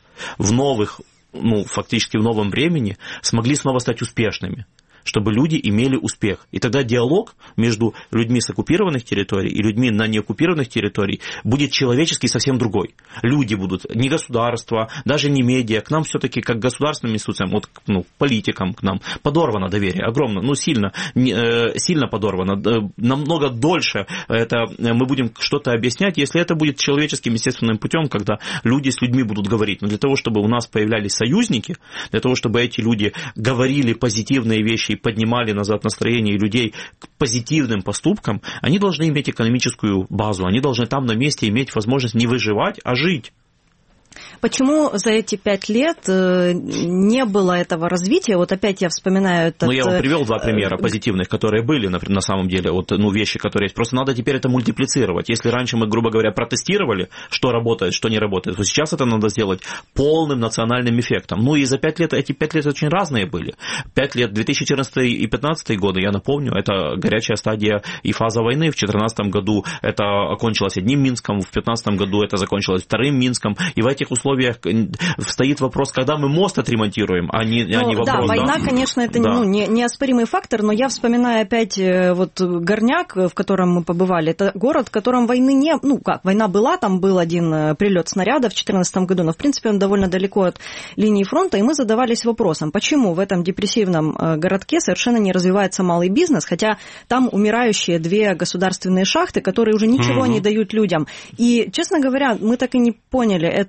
фактически в новом времени смогли снова стать успешными, чтобы люди имели успех. И тогда диалог между людьми с оккупированных территорий и людьми на неоккупированных территориях будет человеческий совсем другой. Люди будут, не государство, даже не медиа, к нам все-таки как государственным институциям, политикам к нам подорвано доверие, огромно, сильно подорвано, намного дольше это мы будем что-то объяснять, если это будет человеческим, естественным путем, когда люди с людьми будут говорить. Но для того, чтобы у нас появлялись союзники, для того, чтобы эти люди говорили позитивные вещи и поднимали назад настроение людей к позитивным поступкам, они должны иметь экономическую базу, они должны там на месте иметь возможность не выживать, а жить. Почему за эти 5 лет не было этого развития? Вот опять я вспоминаю этот... Я вам привел 2 примера позитивных, которые были, например, на самом деле, вещи, которые есть. Просто надо теперь это мультиплицировать. Если раньше мы, грубо говоря, протестировали, что работает, что не работает, то сейчас это надо сделать полным национальным эффектом. И за 5 лет, эти 5 лет очень разные были. 5 лет, 2014 и 2015 годы, я напомню, это горячая стадия и фаза войны. В 2014 году это окончилось одним Минском, в 2015 году это закончилось вторым Минском. И в этих условиях стоит вопрос, когда мы мост отремонтируем, а не вопрос. Да, война, конечно, это неоспоримый фактор, но я вспоминаю опять Горняк, в котором мы побывали. Это город, в котором войны не... война была, там был один прилет снаряда в 2014 году, но, в принципе, он довольно далеко от линии фронта, и мы задавались вопросом, почему в этом депрессивном городке совершенно не развивается малый бизнес, хотя там умирающие 2 государственные шахты, которые уже ничего не дают людям. И, честно говоря, мы так и не поняли, это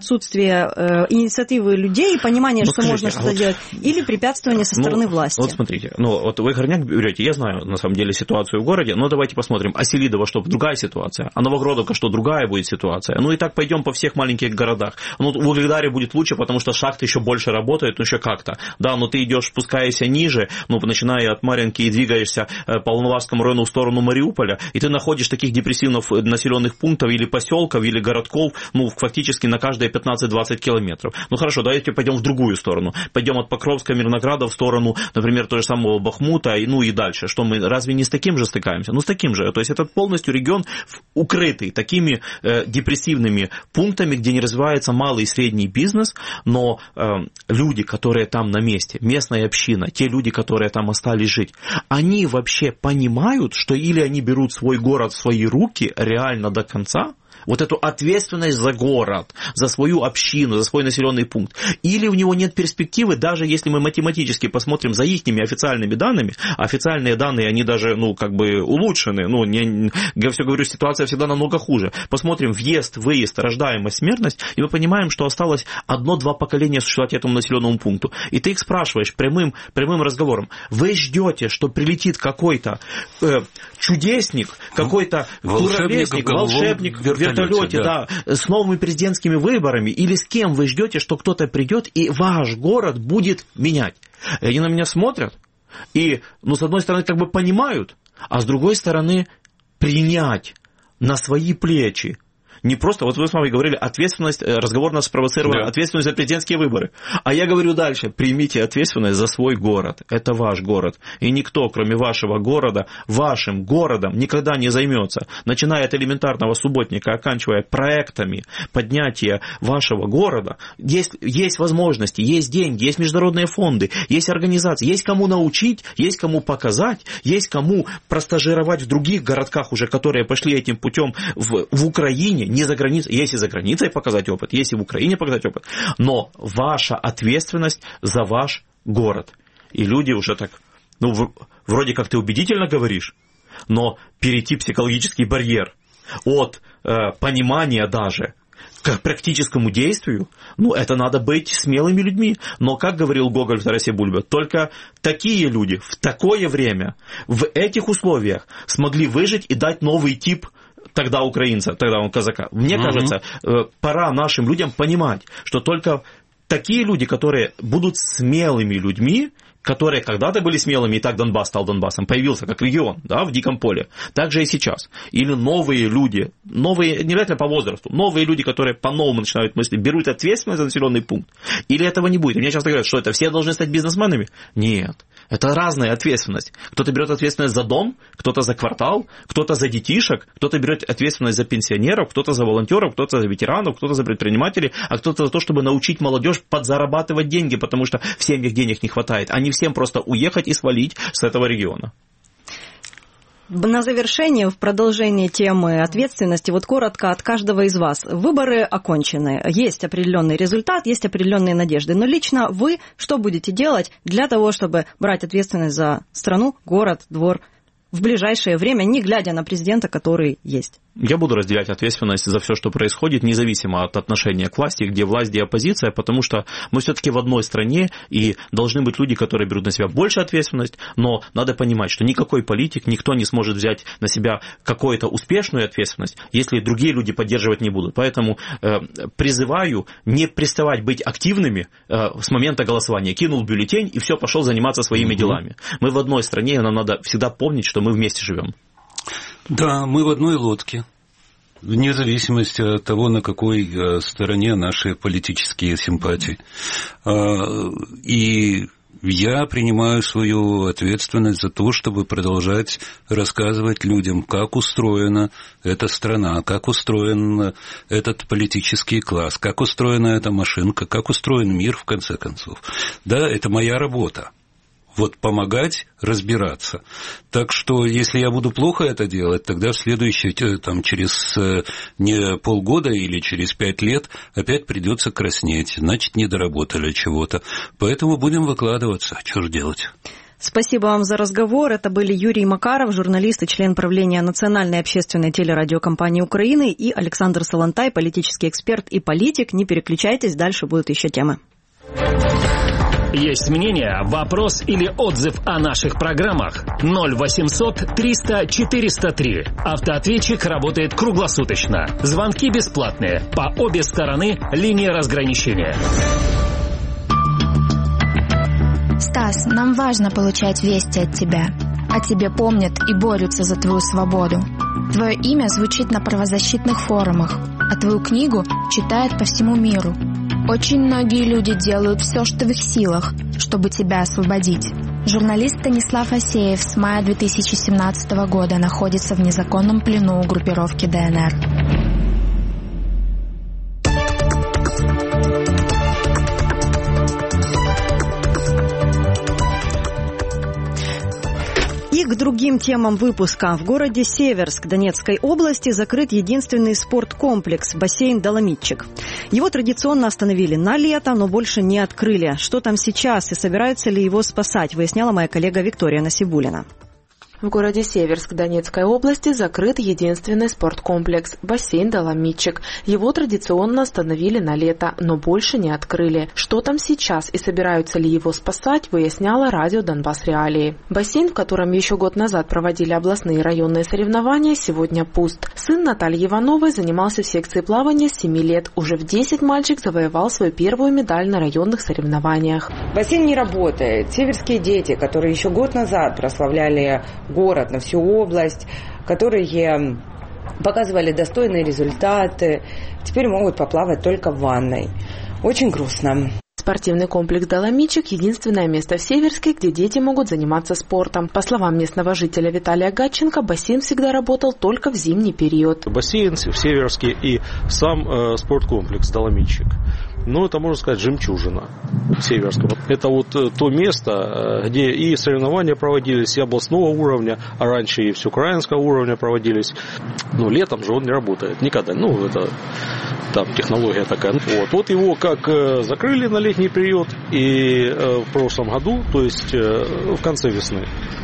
отсутствие инициативы людей и понимания, что скажите, можно что-то делать, или препятствование со стороны власти? Вот смотрите, вот вы Горняк берете, я знаю на самом деле ситуацию в городе, но давайте посмотрим, а Селидово что, другая ситуация, а Новогродовка что, другая будет ситуация. Ну и так пойдем по всех маленьких городах. Ну, в Угледаре будет лучше, потому что шахты еще больше работают, ну еще как-то. Да, но ты идешь, спускаешься ниже, ну, начиная от Марьинки и двигаешься по Волноваскому району в сторону Мариуполя, и ты находишь таких депрессивных населенных пунктов или поселков, или городков, ну, фактически на каждые 15-20 километров. Ну, хорошо, давайте пойдем в другую сторону. Пойдем от Покровска, Мирнограда в сторону, например, того же самого Бахмута, ну и дальше. Что мы разве не с таким же стыкаемся? Ну, с таким же. То есть, это полностью регион укрытый такими депрессивными пунктами, где не развивается малый и средний бизнес, но люди, которые там на месте, местная община, те люди, которые там остались жить, они вообще понимают, что или они берут свой город в свои руки реально до конца, вот эту ответственность за город, за свою общину, за свой населенный пункт. Или у него нет перспективы, даже если мы математически посмотрим за их официальными данными, официальные данные, они даже, ну, как бы улучшены, ну, я все говорю, ситуация всегда намного хуже. Посмотрим въезд, выезд, рождаемость, смертность, и мы понимаем, что осталось 1-2 поколения существовать этому населенному пункту. И ты их спрашиваешь прямым разговором, вы ждете, что прилетит какой-то чудесник, какой-то куравлесник, волшебник в вертолете, да, с новыми президентскими выборами, или с кем вы ждете, что кто-то придет и ваш город будет менять? И они на меня смотрят и, ну, с одной стороны, как бы понимают, а с другой стороны, принять на свои плечи. Не просто, вот вы с вами говорили, ответственность, разговор нас спровоцировал, да, ответственность за президентские выборы. А я говорю дальше, примите ответственность за свой город. Это ваш город. И никто, кроме вашего города, вашим городом никогда не займется. Начиная от элементарного субботника, оканчивая проектами поднятия вашего города, есть возможности, есть деньги, есть международные фонды, есть организации, есть кому научить, есть кому показать, есть кому простажировать в других городках уже, которые пошли этим путем в Украине, не за границей, есть и за границей показать опыт, есть и в Украине показать опыт, но ваша ответственность за ваш город. И люди уже так, ну, вроде как ты убедительно говоришь, но перейти психологический барьер от понимания даже к практическому действию, ну, это надо быть смелыми людьми. Но, как говорил Гоголь в Тарасе Бульбе, только такие люди в такое время, в этих условиях смогли выжить и дать новый тип тогда украинца, тогда он казака. Мне кажется, пора нашим людям понимать, что только такие люди, которые будут смелыми людьми, которые когда-то были смелыми, и так Донбасс стал Донбассом, появился как регион, да, в диком поле, так же и сейчас. Или новые люди, новые, не обязательно по возрасту, новые люди, которые по-новому начинают мыслить, берут ответственность за населенный пункт. Или этого не будет. И мне часто говорят, что это все должны стать бизнесменами. Нет. Это разная ответственность. Кто-то берет ответственность за дом, кто-то за квартал, кто-то за детишек, кто-то берет ответственность за пенсионеров, кто-то за волонтеров, кто-то за ветеранов, кто-то за предпринимателей, а кто-то за то, чтобы научить молодежь подзарабатывать деньги, потому что в семьях денег не хватает, а не всем просто уехать и свалить с этого региона. На завершение, в продолжении темы ответственности, вот коротко от каждого из вас. Выборы окончены, есть определенный результат, есть определенные надежды. Но лично вы что будете делать для того, чтобы брать ответственность за страну, город, двор в ближайшее время, не глядя на президента, который есть? Я буду разделять ответственность за все, что происходит, независимо от отношения к власти, где власть, где оппозиция, потому что мы все-таки в одной стране, и должны быть люди, которые берут на себя больше ответственность, но надо понимать, что никакой политик, никто не сможет взять на себя какую-то успешную ответственность, если другие люди поддерживать не будут. Поэтому призываю не приставать быть активными с момента голосования. Кинул бюллетень и все, пошел заниматься своими делами. Мы в одной стране, и нам надо всегда помнить, что мы вместе живем. Да, мы в одной лодке, вне зависимости от того, на какой стороне наши политические симпатии. И я принимаю свою ответственность за то, чтобы продолжать рассказывать людям, как устроена эта страна, как устроен этот политический класс, как устроена эта машинка, как устроен мир, в конце концов. Да, это моя работа. Вот помогать разбираться. Так что, если я буду плохо это делать, тогда в следующее, там, через не полгода или через 5 лет опять придется краснеть. Значит, не доработали чего-то. Поэтому будем выкладываться. Что же делать? Спасибо вам за разговор. Это были Юрий Макаров, журналист и член правления Национальной общественной телерадиокомпании Украины, и Александр Солонтай, политический эксперт и политик. Не переключайтесь, дальше будут еще темы. Есть мнение, вопрос или отзыв о наших программах? 0800 300 403. Автоответчик работает круглосуточно. Звонки бесплатные. По обе стороны линии разграничения. Стас, нам важно получать вести от тебя. О тебе помнят и борются за твою свободу. Твое имя звучит на правозащитных форумах, а твою книгу читают по всему миру. Очень многие люди делают все, что в их силах, чтобы тебя освободить. Журналист Станислав Асеев с мая 2017 года находится в незаконном плену у группировки ДНР. И к другим темам выпуска. В городе Северск Донецкой области закрыт единственный спорткомплекс – бассейн «Доломитчик». Его традиционно остановили на лето, но больше не открыли. Что там сейчас и собираются ли его спасать, выясняла моя коллега Виктория Насибуллина. В городе Северск Донецкой области закрыт единственный спорткомплекс – бассейн «Доломитчик». Его традиционно остановили на лето, но больше не открыли. Что там сейчас и собираются ли его спасать, выясняла радио «Донбасс Реалии». Бассейн, в котором еще год назад проводили областные и районные соревнования, сегодня пуст. Сын Натальи Ивановой занимался в секции плавания с 7 лет. Уже в 10 мальчик завоевал свою первую медаль на районных соревнованиях. Бассейн не работает. Северские дети, которые еще год назад прославляли город на всю область, которые показывали достойные результаты, теперь могут поплавать только в ванной. Очень грустно. Спортивный комплекс «Доломитчик» – единственное место в Северске, где дети могут заниматься спортом. По словам местного жителя Виталия Гатченко, бассейн всегда работал только в зимний период. Бассейн в Северске и сам спорткомплекс «Доломитчик». Ну, это, можно сказать, жемчужина Северского. Это вот то место, где и соревнования проводились, и областного уровня, а раньше и всеукраинского уровня проводились. Но летом же он не работает никогда. Ну, это там технология такая. Вот его как закрыли на летний период, и в прошлом году, то есть в конце весны.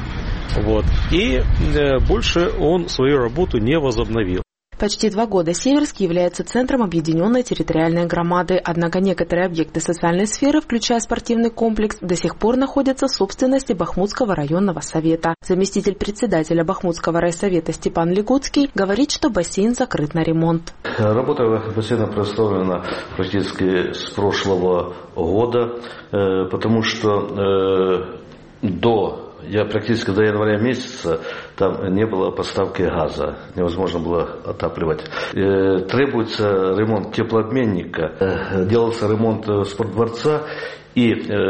Вот. И больше он свою работу не возобновил. Почти 2 года Северск является центром объединенной территориальной громады, однако некоторые объекты социальной сферы, включая спортивный комплекс, до сих пор находятся в собственности Бахмутского районного совета. Заместитель председателя Бахмутского райсовета Степан Легуцкий говорит, что бассейн закрыт на ремонт. Работа бассейна представлена практически с прошлого года, потому что практически до января месяца там не было поставки газа, невозможно было отапливать. Требуется ремонт теплообменника, делался ремонт спортдворца, и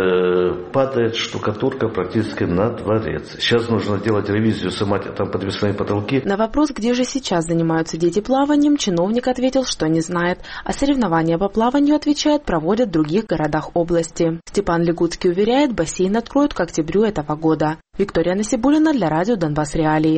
падает штукатурка практически на дворец. Сейчас нужно делать ревизию, снимать там подвесные потолки. На вопрос, где же сейчас занимаются дети плаванием, чиновник ответил, что не знает. А соревнования по плаванию, отвечает, проводят в других городах области. Степан Легуцкий уверяет, бассейн откроют к октябрю этого года. Виктория Насибуллина для радио «Донбасс Реалии».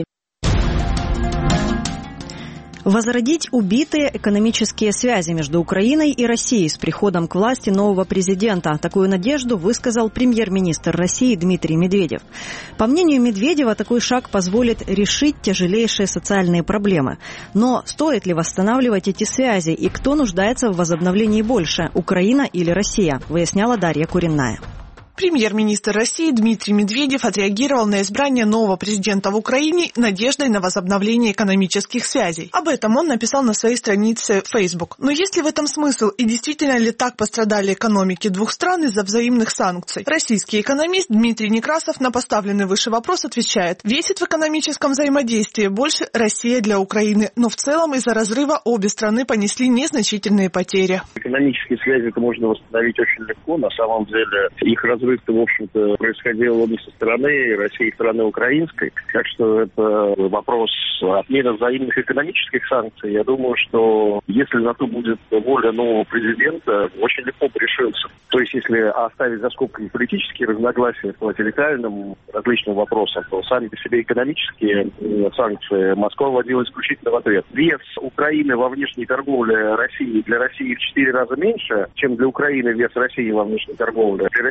Возродить убитые экономические связи между Украиной и Россией с приходом к власти нового президента. Такую надежду высказал премьер-министр России Дмитрий Медведев. По мнению Медведева, такой шаг позволит решить тяжелейшие социальные проблемы. Но стоит ли восстанавливать эти связи и кто нуждается в возобновлении больше, Украина или Россия, выясняла Дарья Куренная. Премьер-министр России Дмитрий Медведев отреагировал на избрание нового президента в Украине надеждой на возобновление экономических связей. Об этом он написал на своей странице в Facebook. Но есть ли в этом смысл и действительно ли так пострадали экономики двух стран из-за взаимных санкций? Российский экономист Дмитрий Некрасов на поставленный выше вопрос отвечает: весит в экономическом взаимодействии больше Россия для Украины, но в целом из-за разрыва обе страны понесли незначительные потери. Экономические связи это можно восстановить очень легко. На самом деле их разрыв, в общем-то, происходил обе со стороны России и стороны украинской. Так что это вопрос отмены взаимных экономических санкций. Я думаю, что если на то будет воля нового президента, очень легко решится. То есть, если оставить за скобками политические разногласия по территориальным различным вопросам, то сами по себе экономические санкции Москва вводила исключительно в ответ. Вес Украины во внешней торговле России для России в 4 раза меньше, чем для Украины вес России во внешней торговле. Для России Украина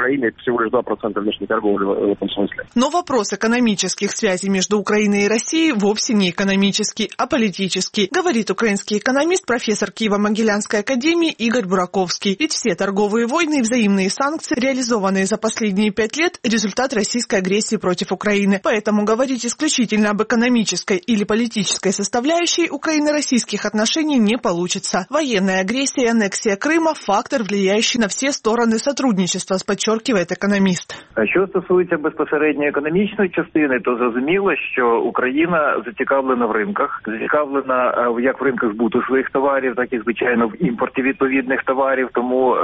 Украине всего лишь 2% внешней торговли в этом смысле. Но вопрос экономических связей между Украиной и Россией вовсе не экономический, а политический, говорит украинский экономист, профессор Киево-Могилянской академии Игорь Бураковский. Ведь все торговые войны и взаимные санкции, реализованные за последние 5 лет, результат российской агрессии против Украины. Поэтому говорить исключительно об экономической или политической составляющей украино-российских отношений не получится. Военная агрессия и аннексия Крыма – фактор, влияющий на все стороны сотрудничества, подчеркивает экономіст. А що стосується безпосередньо економічної частини, то зрозуміло, що Україна зацікавлена в ринках, зацікавлена як в ринках збуту своїх товарів, так і, звичайно, в імпорті відповідних товарів, тому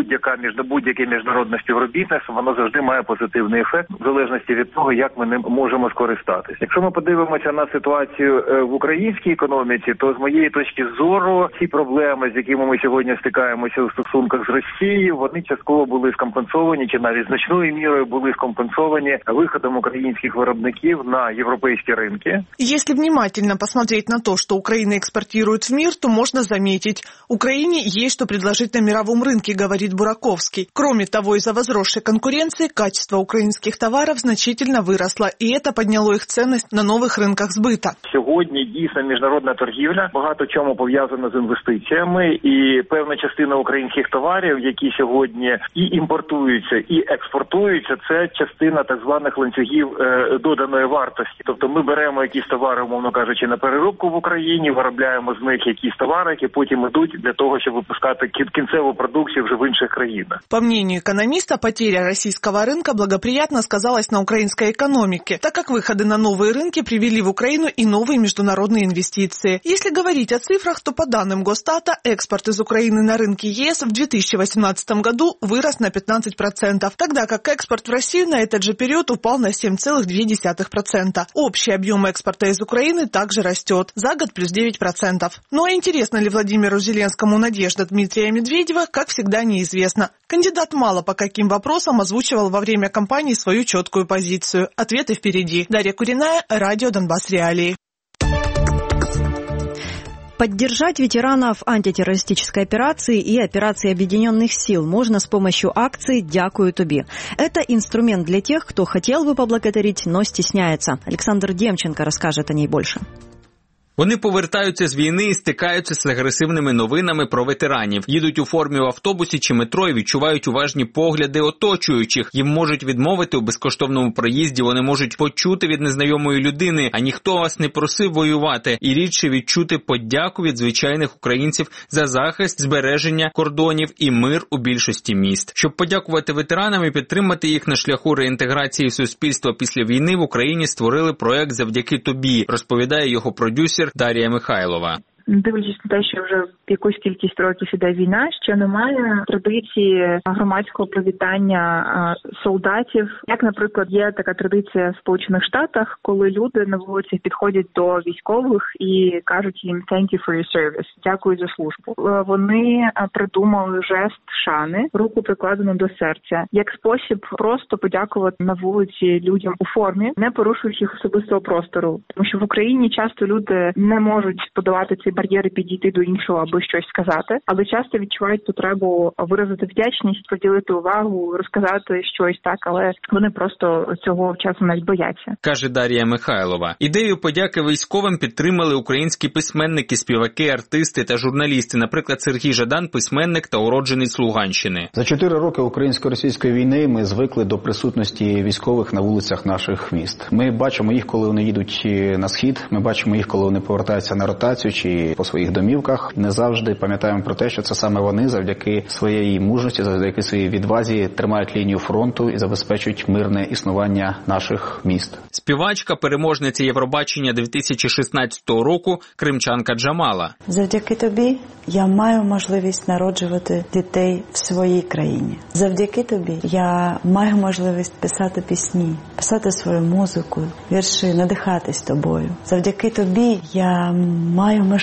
будь-яке міжнародне співробітництво, воно завжди має позитивний ефект, в залежності від того, як ми ним можемо скористатися. Якщо ми подивимося на ситуацію в українській економіці, то з моєї точки зору ці проблеми, з якими ми сьогодні стикаємося у стосунках з Росією, вони частково були скомпенсовані, чи навіть значною мірою були скомпенсовані выходом украинских виробників на европейские рынки. Если внимательно посмотреть на то, что Украина экспортирует в мир, то можно заметить, Украине есть что предложить на мировом рынке, говорит Бураковский. Кроме того, из-за возросшей конкуренции качество украинских товаров значительно выросло, и это подняло их ценность на новых рынках збита. Сьогодні дійсно міжнародна торгівля багато чому пов'язана з інвестиціями, і певна частина українських товарів, які сьогодні і імпортуються, і експортуються, це частина так званих ланцюгів доданої вартості. Тобто ми беремо якісь товари, умовно кажучи, на переробку в Україні, виробляємо з них якісь товари, які потім йдуть для того, щоб випускати кінцеву продукцію вже в інших країнах. По мнению экономиста, потеря российского рынка благоприятно сказалась на украинской экономике, так как выходы на новые рынки привели в Украину и новые международные инвестиции. Если говорить о цифрах, то по данным Госстата, экспорт из Украины на рынки ЕС в 2018 году вырос на 15%, тогда как экспорт в Россию на этот же период упал на 7,2%. Общий объем экспорта из Украины также растет, за год плюс 9%. Ну а интересна ли Владимиру Зеленскому надежда Дмитрия Медведева, как всегда, неизвестно. Кандидат мало по каким вопросам озвучивал во время кампании свою четкую позицию. Ответы впереди. Дарья Куриная, радио «Донбасс Реалии». Поддержать ветеранов антитеррористической операции и операции Объединенных сил можно с помощью акции «Дякую тобі». Это инструмент для тех, кто хотел бы поблагодарить, но стесняется. Александр Демченко расскажет о ней больше. Вони повертаються з війни і стикаються з агресивними новинами про ветеранів. Їдуть у формі в автобусі чи метро і відчувають уважні погляди оточуючих. Їм можуть відмовити у безкоштовному проїзді, вони можуть почути від незнайомої людини, а ніхто вас не просив воювати. І рідше відчути подяку від звичайних українців за захист, збереження кордонів і мир у більшості міст. Щоб подякувати ветеранам і підтримати їх на шляху реінтеграції суспільства після війни, в Україні створили проект «Завдяки тобі», розповідає його продюсер Дар'я Михайлова. Дивлячись на те, що вже якусь кількість років іде війна, ще немає традиції громадського привітання солдатів. Як, наприклад, є така традиція в Сполучених Штатах, коли люди на вулицях підходять до військових і кажуть їм «Thank you for your service», «Дякую за службу». Вони придумали жест шани, руку прикладену до серця, як спосіб просто подякувати на вулиці людям у формі, не порушуючи їх особистого простору. Тому що в Україні часто люди не можуть подолати ці бар'єри, підійти до іншого, аби щось сказати, але часто відчувають потребу виразити вдячність, поділити увагу, розказати щось так, але вони просто цього часу навіть бояться. Каже Дар'я Михайлова. Ідею подяки військовим підтримали українські письменники, співаки, артисти та журналісти. Наприклад, Сергій Жадан, письменник та уродженець Луганщини. За 4 роки українсько-російської війни ми звикли до присутності військових на вулицях наших міст. Ми бачимо їх, коли вони їдуть на схід, ми бачимо їх, коли вони повертаються на ротацію чи по своїх домівках. Не завжди пам'ятаємо про те, що це саме вони завдяки своєї мужності, завдяки своїй відвазі тримають лінію фронту і забезпечують мирне існування наших міст. Співачка, переможниця Євробачення 2016 року, кримчанка Джамала. Завдяки тобі я маю можливість народжувати дітей в своїй країні. Завдяки тобі я маю можливість писати пісні, писати свою музику, вірші, надихатись тобою. Завдяки тобі я маю можливість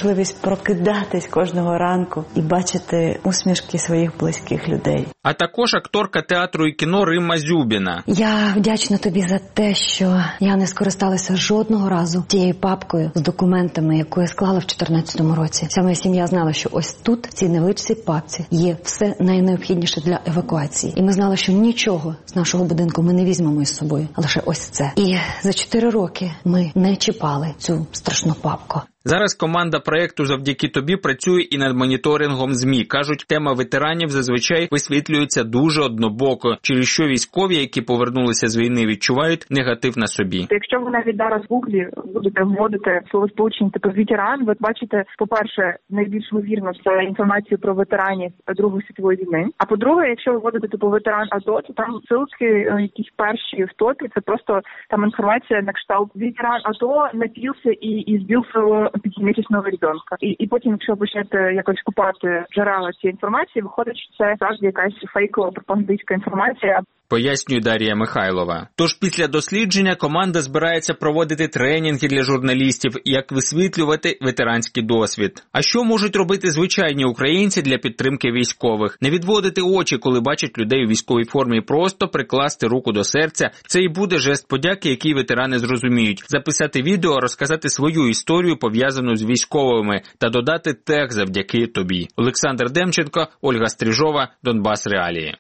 можливість прокидатись кожного ранку і бачити усмішки своїх близьких людей. А також акторка театру і кіно Римма Зюбіна. Я вдячна тобі за те, що я не скористалася жодного разу тією папкою з документами, яку я склала в 2014 році. Вся моя сім'я знала, що ось тут, в цій невеличкій папці, є все найнеобхідніше для евакуації. І ми знали, що нічого з нашого будинку ми не візьмемо із собою, а лише ось це. І за 4 роки ми не чіпали цю страшну папку. Зараз команда проєкту «Завдяки тобі» працює і над моніторингом ЗМІ. Кажуть, тема ветеранів зазвичай висвітлюється дуже однобоко, через що військові, які повернулися з війни, відчувають негатив на собі. Якщо ви навіть зараз в Гуглі будете вводити словосполучення типу «ветеран», ви бачите, по-перше, найбільш ймовірно це інформацію про ветеранів Другої світової війни. А по-друге, якщо ви вводите типу «ветеран АТО», то там ссылки якісь перші в топі, це просто там інформація на кшталт «ветеран АТО напився і збив свого 5-місячного ребенка». І потім, якщо почнете якось купати джерела цієї інформації, виходить, що це завжди якась фейкова пропагандистська інформація. Пояснює Дар'я Михайлова. Тож після дослідження команда збирається проводити тренінги для журналістів, як висвітлювати ветеранський досвід. А що можуть робити звичайні українці для підтримки військових? Не відводити очі, коли бачать людей у військовій формі, просто прикласти руку до серця. Це і буде жест подяки, який ветерани зрозуміють. Записати відео, розказати свою історію, пов'язану з військовими, та додати тег «Завдяки тобі». Олександр Демченко, Ольга Стрижова, Донбас Реалии.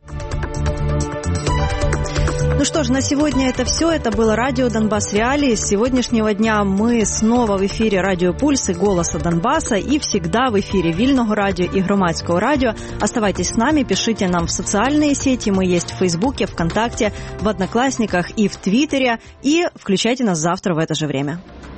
Ну что ж, на сегодня это все. Это было радио «Донбасс Реалии». С сегодняшнего дня мы снова в эфире «Радио Пульс» и «Голоса Донбасса» и всегда в эфире Вильного радио и Громадского радио. Оставайтесь с нами, пишите нам в социальные сети. Мы есть в Фейсбуке, ВКонтакте, в Одноклассниках и в Твиттере. И включайте нас завтра в это же время.